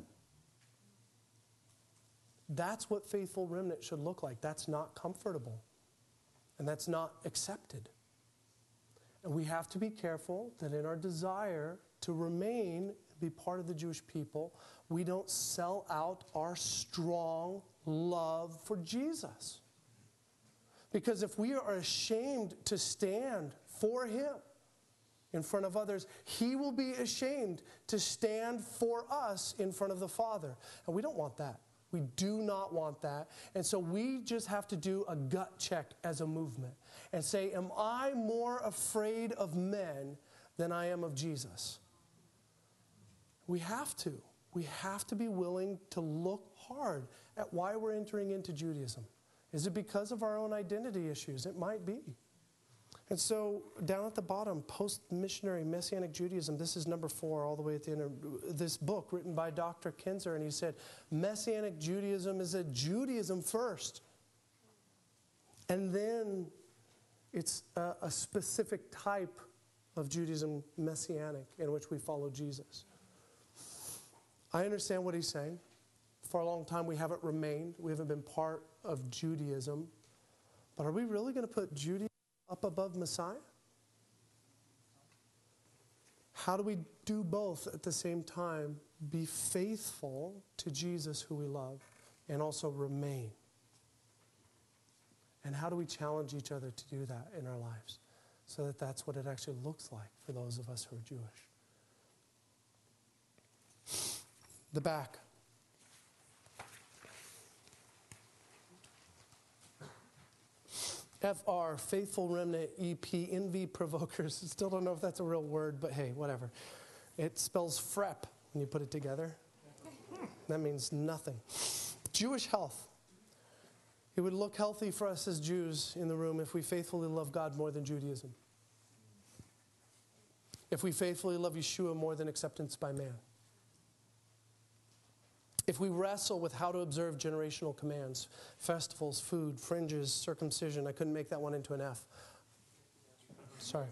That's what faithful remnant should look like. That's not comfortable. And that's not accepted. And we have to be careful that in our desire to remain, be part of the Jewish people, we don't sell out our strong love for Jesus. Because if we are ashamed to stand for him in front of others, he will be ashamed to stand for us in front of the Father. And we don't want that. We do not want that. And so we just have to do a gut check as a movement and say, am I more afraid of men than I am of Jesus? We have to. We have to be willing to look hard at why we're entering into Judaism. Is it because of our own identity issues? It might be. And so down at the bottom, post-missionary Messianic Judaism, this is number four all the way at the end of this book written by Doctor Kinzer, and he said, Messianic Judaism is a Judaism first. And then it's a, a specific type of Judaism, Messianic, in which we follow Jesus. I understand what he's saying. For a long time we haven't remained. We haven't been part of Judaism. But are we really going to put Judaism up above Messiah? How do we do both at the same time? Be faithful to Jesus who we love and also remain. And how do we challenge each other to do that in our lives so that that's what it actually looks like for those of us who are Jewish? The back. F R, Faithful Remnant, E P, Envy Provokers. Still don't know if that's a real word, but hey, whatever. It spells frep when you put it together. That means nothing. Jewish health. It would look healthy for us as Jews in the room if we faithfully love God more than Judaism. If we faithfully love Yeshua more than acceptance by man. If we wrestle with how to observe generational commands, festivals, food, fringes, circumcision. I couldn't make that one into an F. Sorry.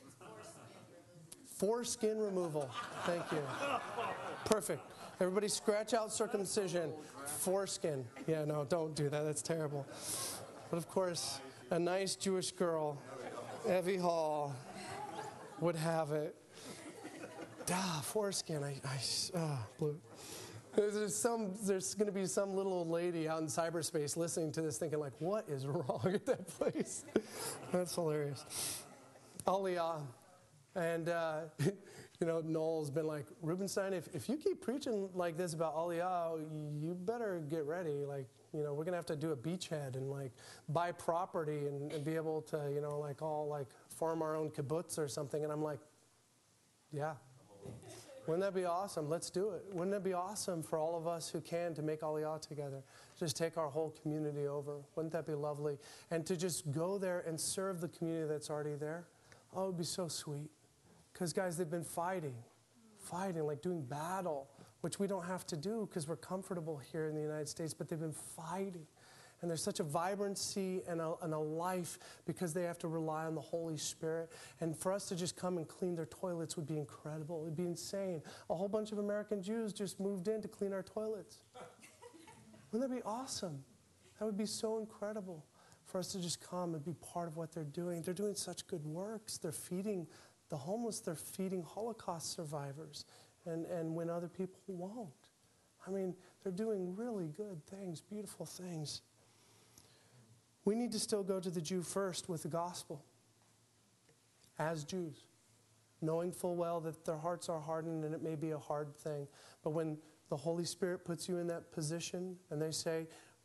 Foreskin removal. Thank you. Perfect. Everybody scratch out circumcision. Foreskin. Yeah, no, don't do that. That's terrible. But of course, a nice Jewish girl, Evie Hall, would have it. Ah, foreskin. I, I, ah, blue. There's some. There's going to be some little old lady out in cyberspace listening to this thinking like, what is wrong at that place? That's hilarious. Aliyah. And, uh, you know, Noel's been like, Rubenstein, if, if you keep preaching like this about Aliyah, you better get ready. Like, you know, we're going to have to do a beachhead and, like, buy property and, and be able to, you know, like, all, like, farm our own kibbutz or something. And I'm like, yeah. Wouldn't that be awesome? Let's do it. Wouldn't it be awesome for all of us who can to make Aliyah together? Just take our whole community over. Wouldn't that be lovely? And to just go there and serve the community that's already there. Oh, it would be so sweet. Because, guys, they've been fighting, fighting, like doing battle, which we don't have to do because we're comfortable here in the United States, but they've been fighting. And there's such a vibrancy and a, and a life because they have to rely on the Holy Spirit. And for us to just come and clean their toilets would be incredible. It would be insane. A whole bunch of American Jews just moved in to clean our toilets. Wouldn't that be awesome? That would be so incredible for us to just come and be part of what they're doing. They're doing such good works. They're feeding the homeless. They're feeding Holocaust survivors. And, and when other people won't. I mean, they're doing really good things, beautiful things. We need to still go to the Jew first with the gospel as Jews, knowing full well that their hearts are hardened and it may be a hard thing. But when the Holy Spirit puts you in that position and they say,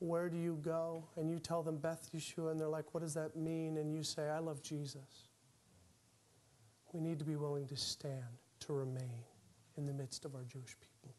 where do you go? And you tell them Beth Yeshua, and they're like, what does that mean? And you say, I love Jesus. We need to be willing to stand, to remain in the midst of our Jewish people.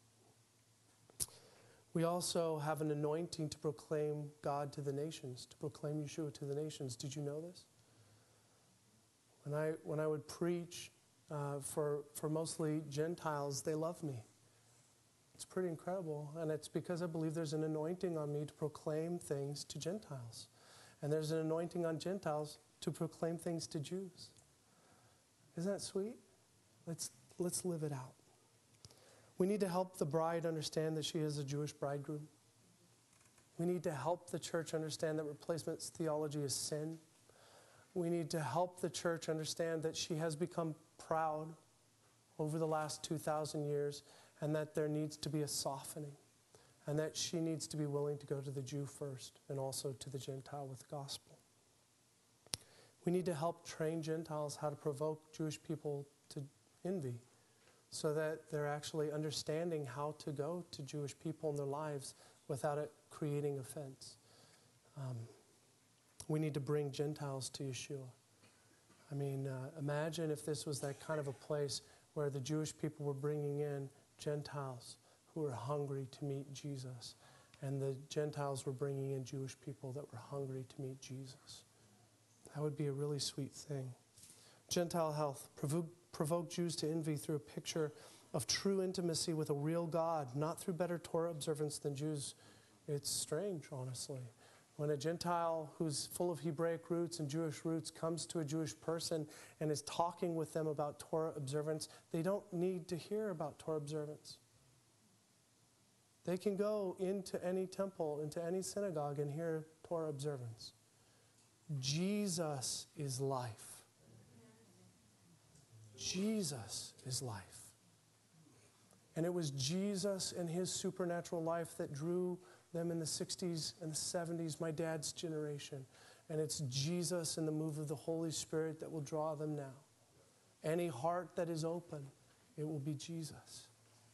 We also have an anointing to proclaim God to the nations, to proclaim Yeshua to the nations. Did you know this? When I, when I would preach uh, for, for mostly Gentiles, they love me. It's pretty incredible, and it's because I believe there's an anointing on me to proclaim things to Gentiles. And there's an anointing on Gentiles to proclaim things to Jews. Isn't that sweet? Let's, let's live it out. We need to help the bride understand that she is a Jewish bridegroom. We need to help the church understand that replacement theology is sin. We need to help the church understand that she has become proud over the last two thousand years, and that there needs to be a softening, and that she needs to be willing to go to the Jew first and also to the Gentile with the gospel. We need to help train Gentiles how to provoke Jewish people to envy, so that they're actually understanding how to go to Jewish people in their lives without it creating offense. Um, we need to bring Gentiles to Yeshua. I mean, uh, imagine if this was that kind of a place where the Jewish people were bringing in Gentiles who were hungry to meet Jesus, and the Gentiles were bringing in Jewish people that were hungry to meet Jesus. That would be a really sweet thing. Gentile health. Provoke, provoke Jews to envy through a picture of true intimacy with a real God, not through better Torah observance than Jews. It's strange, honestly. When a Gentile who's full of Hebraic roots and Jewish roots comes to a Jewish person and is talking with them about Torah observance, they don't need to hear about Torah observance. They can go into any temple, into any synagogue, and hear Torah observance. Jesus is life. Jesus is life. And it was Jesus and his supernatural life that drew them in the sixties and the seventies, my dad's generation. And it's Jesus and the move of the Holy Spirit that will draw them now. Any heart that is open, it will be Jesus.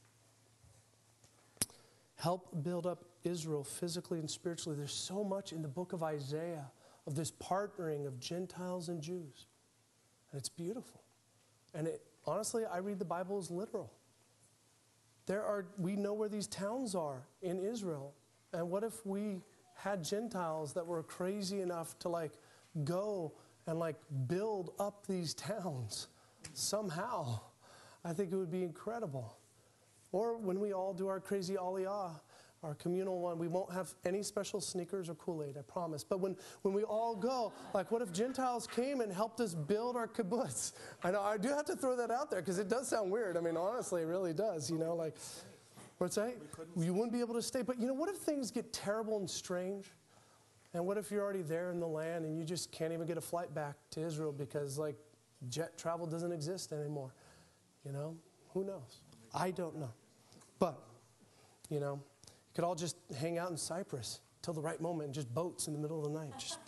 Help build up Israel physically and spiritually. There's so much in the book of Isaiah of this partnering of Gentiles and Jews. And it's beautiful. And it, honestly, I read the Bible as literal. There are, we know where these towns are in Israel. And what if we had Gentiles that were crazy enough to like go and like build up these towns somehow? I think it would be incredible. Or when we all do our crazy aliyah, our communal one, we won't have any special sneakers or Kool-Aid, I promise. But when, when we all go, like what if Gentiles came and helped us build our kibbutz? I know, I do have to throw that out there because it does sound weird. I mean, honestly, it really does, you know, like... What's that? You wouldn't be able to stay. But you know, what if things get terrible and strange? And what if you're already there in the land and you just can't even get a flight back to Israel because like jet travel doesn't exist anymore? You know, who knows? I don't know. But, you know, you could all just hang out in Cyprus till the right moment and just boats in the middle of the night. Just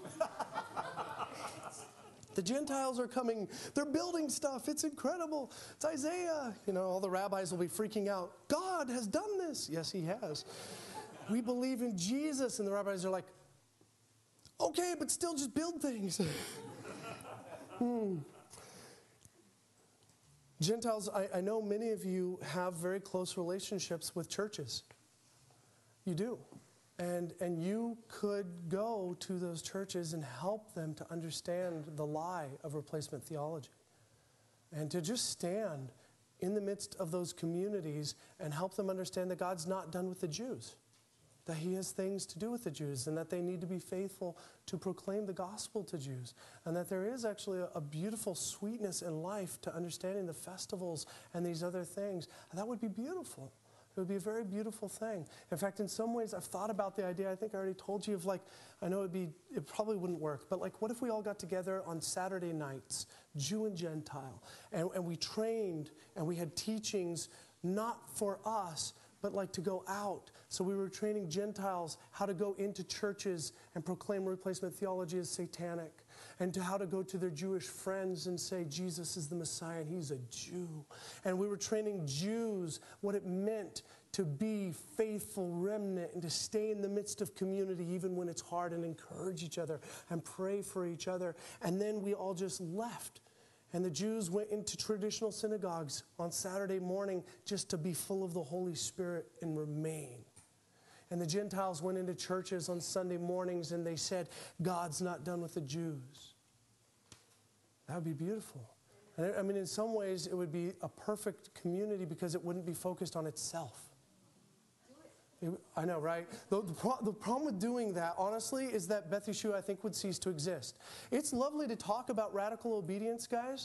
the Gentiles are coming. They're building stuff. It's incredible. It's Isaiah. You know, all the rabbis will be freaking out. God has done this. Yes, he has. We believe in Jesus. And the rabbis are like, okay, but still just build things. hmm. Gentiles, I, I know many of you have very close relationships with churches. You do. And, and you could go to those churches and help them to understand the lie of replacement theology. And to just stand in the midst of those communities and help them understand that God's not done with the Jews. That he has things to do with the Jews and that they need to be faithful to proclaim the gospel to Jews. And that there is actually a, a beautiful sweetness in life to understanding the festivals and these other things. And that would be beautiful. It would be a very beautiful thing. In fact, in some ways, I've thought about the idea, I think I already told you, of like, I know it'd be, it probably wouldn't work, but like, what if we all got together on Saturday nights, Jew and Gentile, and, and we trained and we had teachings not for us, but like to go out. So we were training Gentiles how to go into churches and proclaim replacement theology as satanic, and to how to go to their Jewish friends and say Jesus is the Messiah and he's a Jew. And we were training Jews what it meant to be faithful remnant and to stay in the midst of community even when it's hard and encourage each other and pray for each other. And then we all just left. And the Jews went into traditional synagogues on Saturday morning just to be full of the Holy Spirit and remain. And the Gentiles went into churches on Sunday mornings and they said, God's not done with the Jews. That would be beautiful. And I mean, in some ways, it would be a perfect community because it wouldn't be focused on itself. It, I know, right? The, the, pro, the problem with doing that, honestly, is that Beth Yeshua, I think, would cease to exist. It's lovely to talk about radical obedience, guys.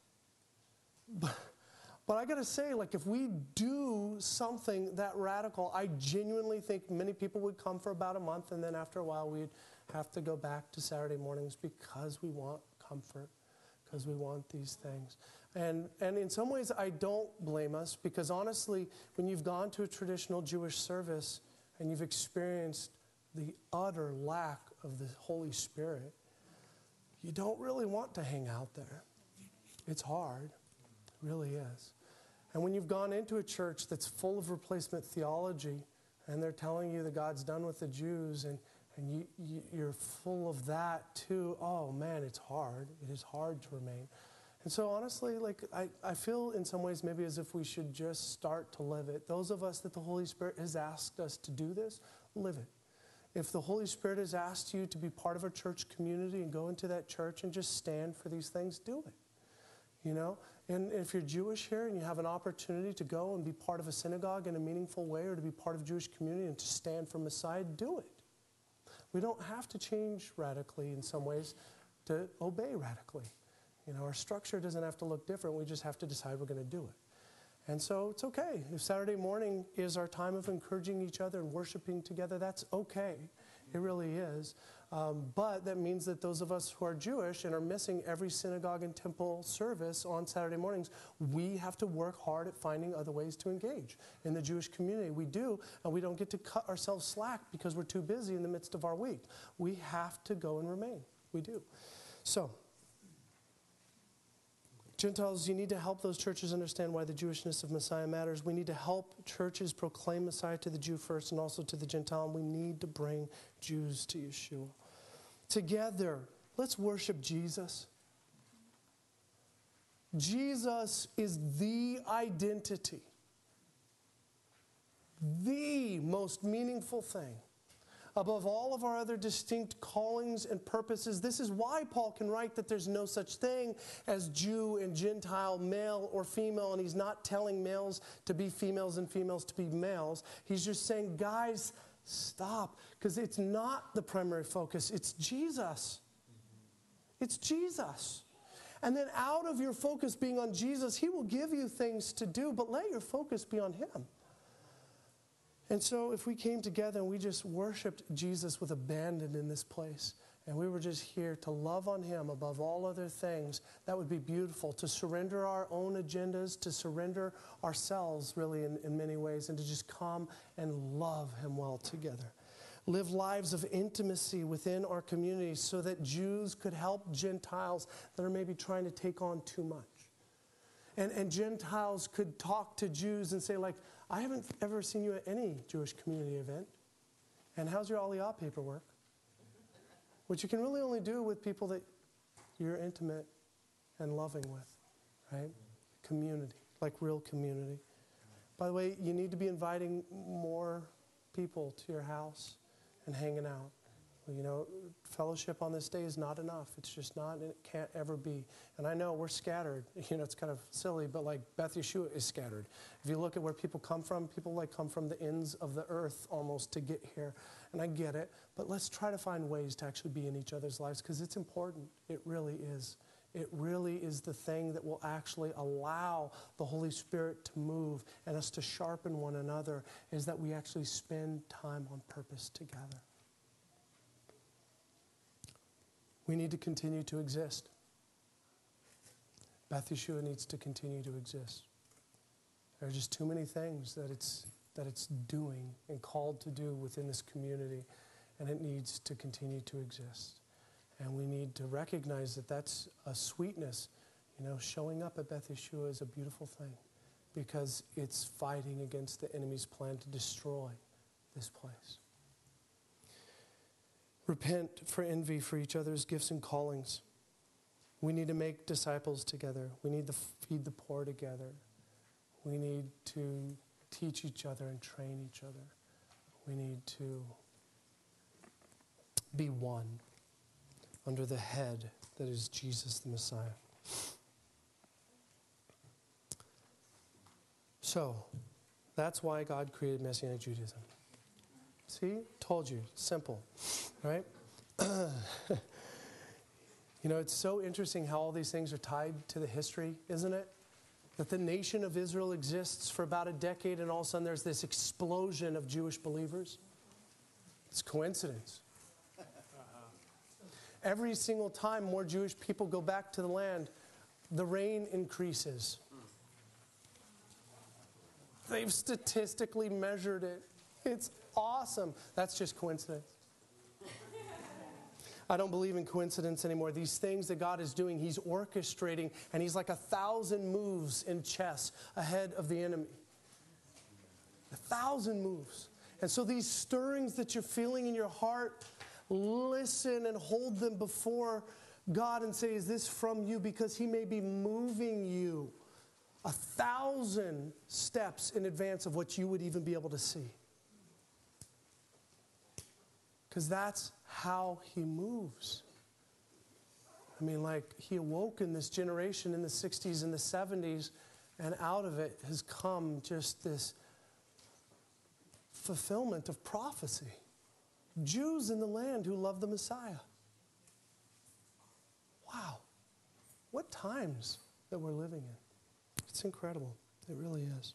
But, but I got to say, like, if we do something that radical, I genuinely think many people would come for about a month, and then after a while, we'd have to go back to Saturday mornings because we want comfort, because we want these things. And, and in some ways, I don't blame us, because honestly, when you've gone to a traditional Jewish service and you've experienced the utter lack of the Holy Spirit, you don't really want to hang out there. It's hard. It really is. And when you've gone into a church that's full of replacement theology, and they're telling you that God's done with the Jews, and, and you, you, you're full of that too, oh man, it's hard. It is hard to remain. And so honestly, like I, I feel in some ways maybe as if we should just start to live it. Those of us that the Holy Spirit has asked us to do this, live it. If the Holy Spirit has asked you to be part of a church community and go into that church and just stand for these things, do it. You know? And if you're Jewish here and you have an opportunity to go and be part of a synagogue in a meaningful way, or to be part of a Jewish community and to stand for Messiah, do it. We don't have to change radically in some ways to obey radically. You know, our structure doesn't have to look different. We just have to decide we're going to do it. And so it's okay. If Saturday morning is our time of encouraging each other and worshiping together, that's okay. It really is. Um, but that means that those of us who are Jewish and are missing every synagogue and temple service on Saturday mornings, we have to work hard at finding other ways to engage in the Jewish community. We do, and we don't get to cut ourselves slack because we're too busy in the midst of our week. We have to go and remain. We do. So, Gentiles, you need to help those churches understand why the Jewishness of Messiah matters. We need to help churches proclaim Messiah to the Jew first and also to the Gentile, and we need to bring Jews to Yeshua. Together, let's worship Jesus. Jesus is the identity, the most meaningful thing. Above all of our other distinct callings and purposes, this is why Paul can write that there's no such thing as Jew and Gentile, male or female, and he's not telling males to be females and females to be males. He's just saying, guys, stop, because it's not the primary focus. It's Jesus. It's Jesus. And then out of your focus being on Jesus, he will give you things to do, but let your focus be on him. And so if we came together and we just worshiped Jesus with abandon in this place, and we were just here to love on him above all other things, that would be beautiful. To surrender our own agendas, to surrender ourselves really in, in many ways, and to just come and love him well together. Live lives of intimacy within our communities so that Jews could help Gentiles that are maybe trying to take on too much. And, and Gentiles could talk to Jews and say, like, I haven't ever seen you at any Jewish community event. And how's your Aliyah paperwork? Which you can really only do with people that you're intimate and loving with, right? Community, like real community. By the way, you need to be inviting more people to your house and hanging out. You know, fellowship on this day is not enough. It's just not, and it can't ever be. And I know we're scattered. You know, it's kind of silly, but like Beth Yeshua is scattered. If you look at where people come from, people like come from the ends of the earth almost to get here. And I get it, but let's try to find ways to actually be in each other's lives because it's important. It really is. It really is the thing that will actually allow the Holy Spirit to move and us to sharpen one another, is that we actually spend time on purpose together. We need to continue to exist. Beth Yeshua needs to continue to exist. There are just too many things that it's, that it's doing and called to do within this community, and it needs to continue to exist. And we need to recognize that that's a sweetness. You know, showing up at Beth Yeshua is a beautiful thing. because it's fighting against the enemy's plan to destroy this place. Repent for envy for each other's gifts and callings. We need to make disciples together. We need to feed the poor together. We need to teach each other and train each other. We need to be one under the head that is Jesus the Messiah. So, that's why God created Messianic Judaism. See? Told you. Simple. Right? You know, it's so interesting how all these things are tied to the history, isn't it? That the nation of Israel exists for about a decade and all of a sudden there's this explosion of Jewish believers. It's coincidence. Every single time more Jewish people go back to the land, the rain increases. They've statistically measured it. It's awesome. That's just coincidence. I don't believe in coincidence anymore. These things that God is doing, He's orchestrating, and He's like a thousand moves in chess ahead of the enemy. A thousand moves. And so these stirrings that you're feeling in your heart, listen and hold them before God and say, is this from you? Because He may be moving you a thousand steps in advance of what you would even be able to see. Because that's how He moves. I mean, like, He awoke in this generation in the sixties and the seventies, and out of it has come just this fulfillment of prophecy. Jews in the land who love the Messiah. Wow. What times that we're living in. It's incredible. It really is.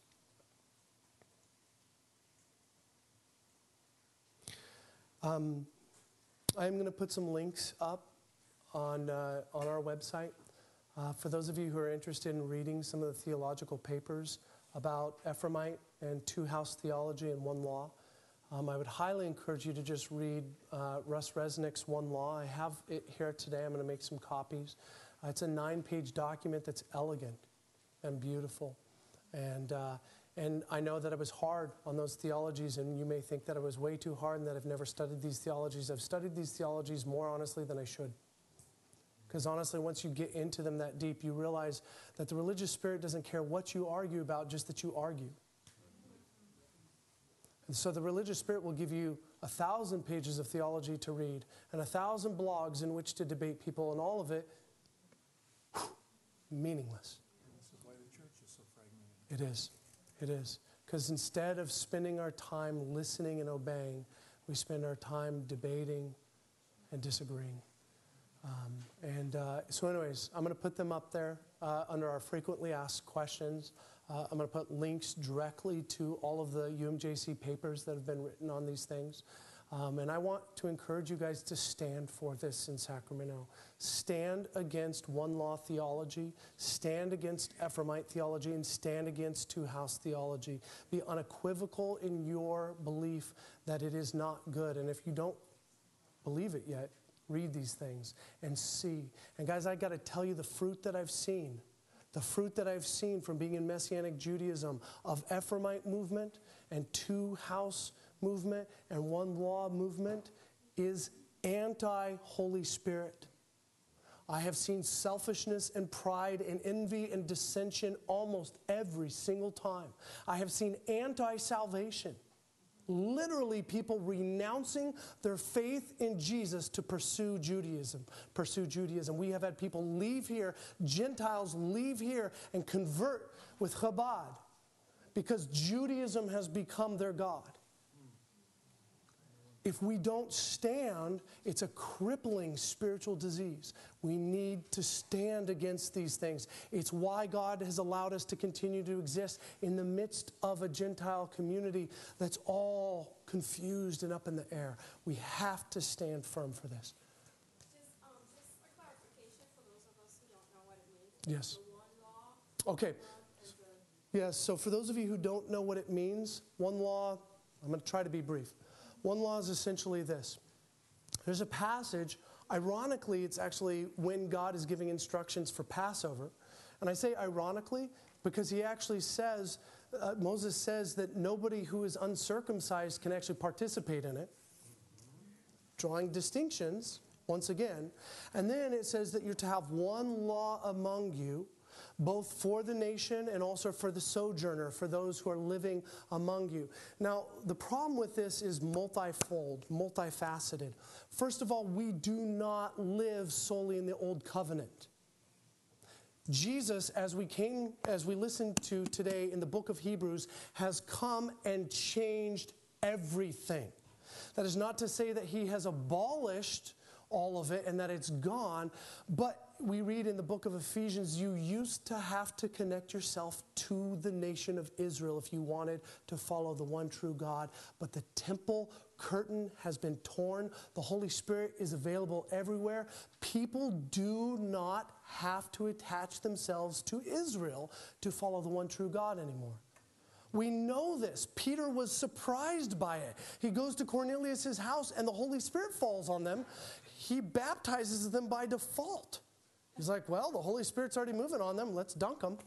Um, I'm going to put some links up on, uh, on our website. Uh, for those of you who are interested in reading some of the theological papers about Ephraimite and two-house theology and one law, um, I would highly encourage you to just read uh, Russ Resnick's One Law. I have it here today. I'm going to make some copies. Uh, it's a nine-page document that's elegant and beautiful. And, uh, and I know that it was hard on those theologies, and you may think that it was way too hard and that I've never studied these theologies. I've studied these theologies more honestly than I should. Because honestly, once you get into them that deep, you realize that the religious spirit doesn't care what you argue about, just that you argue. And so the religious spirit will give you a thousand pages of theology to read and a thousand blogs in which to debate people, and all of it, whew, meaningless. This is why the church is so fragmented. It is. It is. Because instead of spending our time listening and obeying, we spend our time debating and disagreeing. Um, and uh, so anyways, I'm going to put them up there uh, under our frequently asked questions. Uh, I'm going to put links directly to all of the U M J C papers that have been written on these things. Um, and I want to encourage you guys to stand for this in Sacramento. Stand against one law theology, stand against Ephraimite theology, and stand against two-house theology. Be unequivocal in your belief that it is not good. And if you don't believe it yet, read these things and see. And guys, I got to tell you the fruit that I've seen, the fruit that I've seen from being in Messianic Judaism of Ephraimite movement and two-house movement and one law movement is anti-Holy Spirit. I have seen selfishness and pride and envy and dissension almost every single time. I have seen anti-salvation. Literally people renouncing their faith in Jesus to pursue Judaism. Pursue Judaism. We have had people leave here, Gentiles leave here and convert with Chabad because Judaism has become their God. If we don't stand, it's a crippling spiritual disease. We need to stand against these things. It's why God has allowed us to continue to exist in the midst of a Gentile community that's all confused and up in the air. We have to stand firm for this. Just, um, just a clarification for those of us who don't know what it means. Yes. The one law. Okay. And the, Yes, so for those of you who don't know what it means, one law, I'm going to try to be brief. One law is essentially this. There's a passage, ironically, it's actually when God is giving instructions for Passover. And I say ironically because he actually says, uh, Moses says that nobody who is uncircumcised can actually participate in it, drawing distinctions once again. And then it says that you're to have one law among you, both for the nation and also for the sojourner, for those who are living among you. Now, the problem with this is multifold, multifaceted. First of all, we do not live solely in the old covenant. Jesus, as we came, as we listened to today in the book of Hebrews, has come and changed everything. That is not to say that he has abolished all of it and that it's gone, but we read in the book of Ephesians, you used to have to connect yourself to the nation of Israel if you wanted to follow the one true God. But the temple curtain has been torn. The Holy Spirit is available everywhere. People do not have to attach themselves to Israel to follow the one true God anymore. We know this. Peter was surprised by it. He goes to Cornelius' house and the Holy Spirit falls on them. He baptizes them by default. He's like, well, the Holy Spirit's already moving on them. Let's dunk them.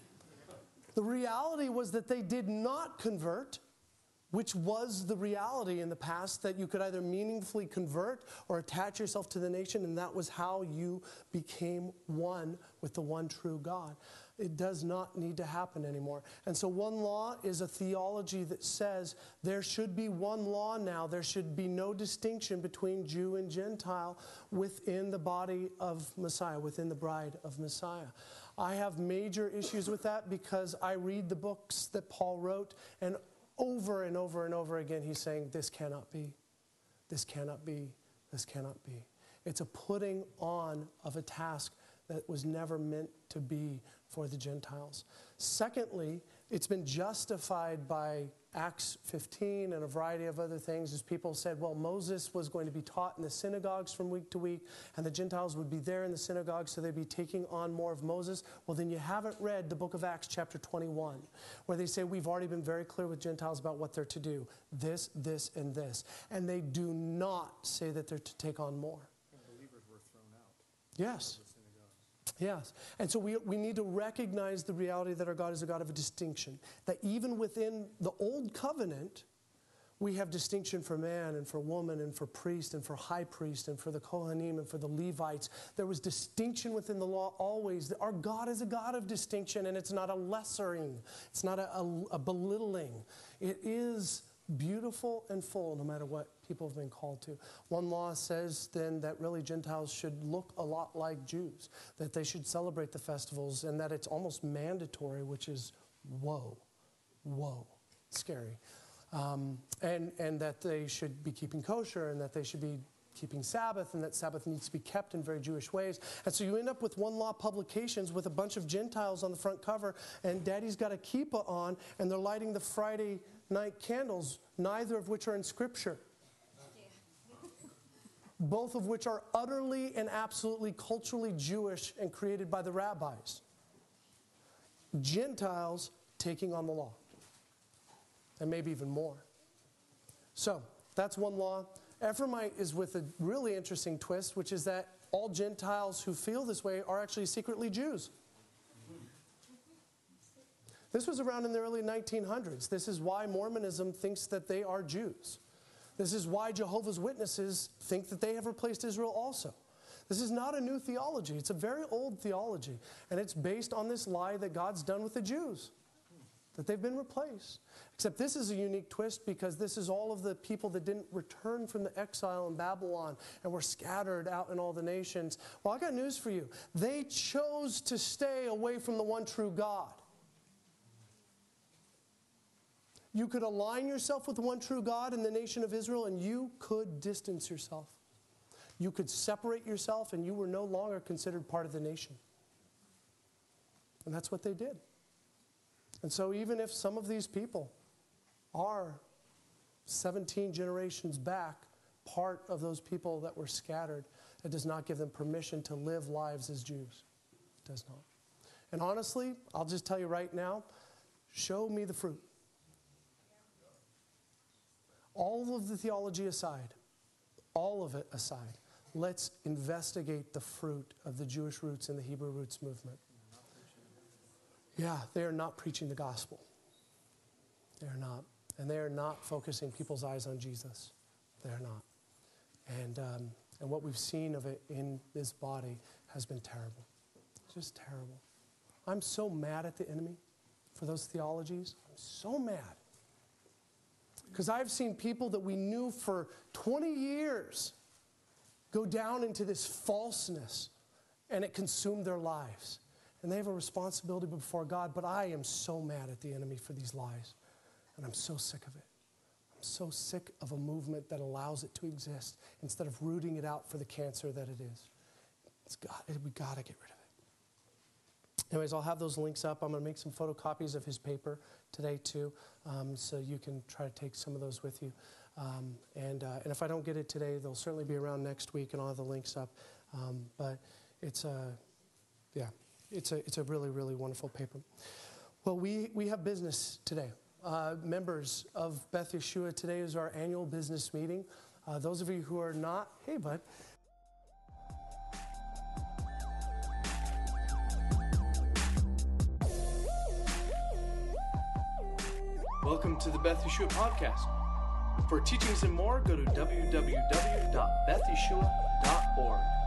The reality was that they did not convert, which was the reality in the past, that you could either meaningfully convert or attach yourself to the nation, and that was how you became one with the one true God. It does not need to happen anymore. And so one law is a theology that says there should be one law now. There should be no distinction between Jew and Gentile within the body of Messiah, within the bride of Messiah. I have major issues with that because I read the books that Paul wrote, and over and over and over again he's saying, this cannot be, this cannot be, this cannot be. It's a putting on of a task that was never meant to be for the Gentiles. Secondly, it's been justified by Acts fifteen and a variety of other things as people said, well, Moses was going to be taught in the synagogues from week to week, and the Gentiles would be there in the synagogues, so they'd be taking on more of Moses. Well, then you haven't read the book of Acts chapter twenty-one, where they say we've already been very clear with Gentiles about what they're to do. This, this, and this. And they do not say that they're to take on more. And believers were thrown out. Yes. Of the synagogues. Yes. And so we, we need to recognize the reality that our God is a God of a distinction. That even within the old covenant, we have distinction for man and for woman and for priest and for high priest and for the Kohanim and for the Levites. There was distinction within the law always. Our God is a God of distinction, and it's not a lessering. It's not a, a, a belittling. It is beautiful and full, no matter what people have been called to. One law says then that really Gentiles should look a lot like Jews, that they should celebrate the festivals, and that it's almost mandatory, which is whoa, whoa, scary. Um, and, and that they should be keeping kosher, and that they should be keeping Sabbath, and that Sabbath needs to be kept in very Jewish ways. And so you end up with one law publications with a bunch of Gentiles on the front cover, and daddy's got a kippah on, and they're lighting the Friday night candles, neither of which are in Scripture. Both of which are utterly and absolutely culturally Jewish and created by the rabbis. Gentiles taking on the law. And maybe even more. So, that's one law. Ephraimite is with a really interesting twist, which is that all Gentiles who feel this way are actually secretly Jews. This was around in the early nineteen hundreds. This is why Mormonism thinks that they are Jews. This is why Jehovah's Witnesses think that they have replaced Israel also. This is not a new theology. It's a very old theology. And it's based on this lie that God's done with the Jews, that they've been replaced. Except this is a unique twist because this is all of the people that didn't return from the exile in Babylon and were scattered out in all the nations. Well, I got news for you. They chose to stay away from the one true God. You could align yourself with the one true God in the nation of Israel, and you could distance yourself. You could separate yourself, and you were no longer considered part of the nation. And that's what they did. And so even if some of these people are seventeen generations back, part of those people that were scattered, it does not give them permission to live lives as Jews. It does not. And honestly, I'll just tell you right now, show me the fruit. All of the theology aside, all of it aside, let's investigate the fruit of the Jewish roots and the Hebrew roots movement. Yeah, they are not preaching the gospel. They are not. And they are not focusing people's eyes on Jesus. They are not. And, um, and what we've seen of it in this body has been terrible. Just terrible. I'm so mad at the enemy for those theologies. I'm so mad. Because I've seen people that we knew for twenty years go down into this falseness, and it consumed their lives. And they have a responsibility before God, but I am so mad at the enemy for these lies. And I'm so sick of it. I'm so sick of a movement that allows it to exist instead of rooting it out for the cancer that it is. It's got, we got to get rid of it. Anyways, I'll have those links up. I'm going to make some photocopies of his paper today too, um, so you can try to take some of those with you. Um, and, uh, and if I don't get it today, they'll certainly be around next week, and I'll have the links up. Um, but it's a, yeah, it's a, it's a really, really wonderful paper. Well, we, we have business today. Uh, members of Beth Yeshua, today is our annual business meeting. Uh, those of you who are not, hey, bud. Welcome to the Beth Yeshua podcast. For teachings and more, go to w w w dot beth yeshua dot org.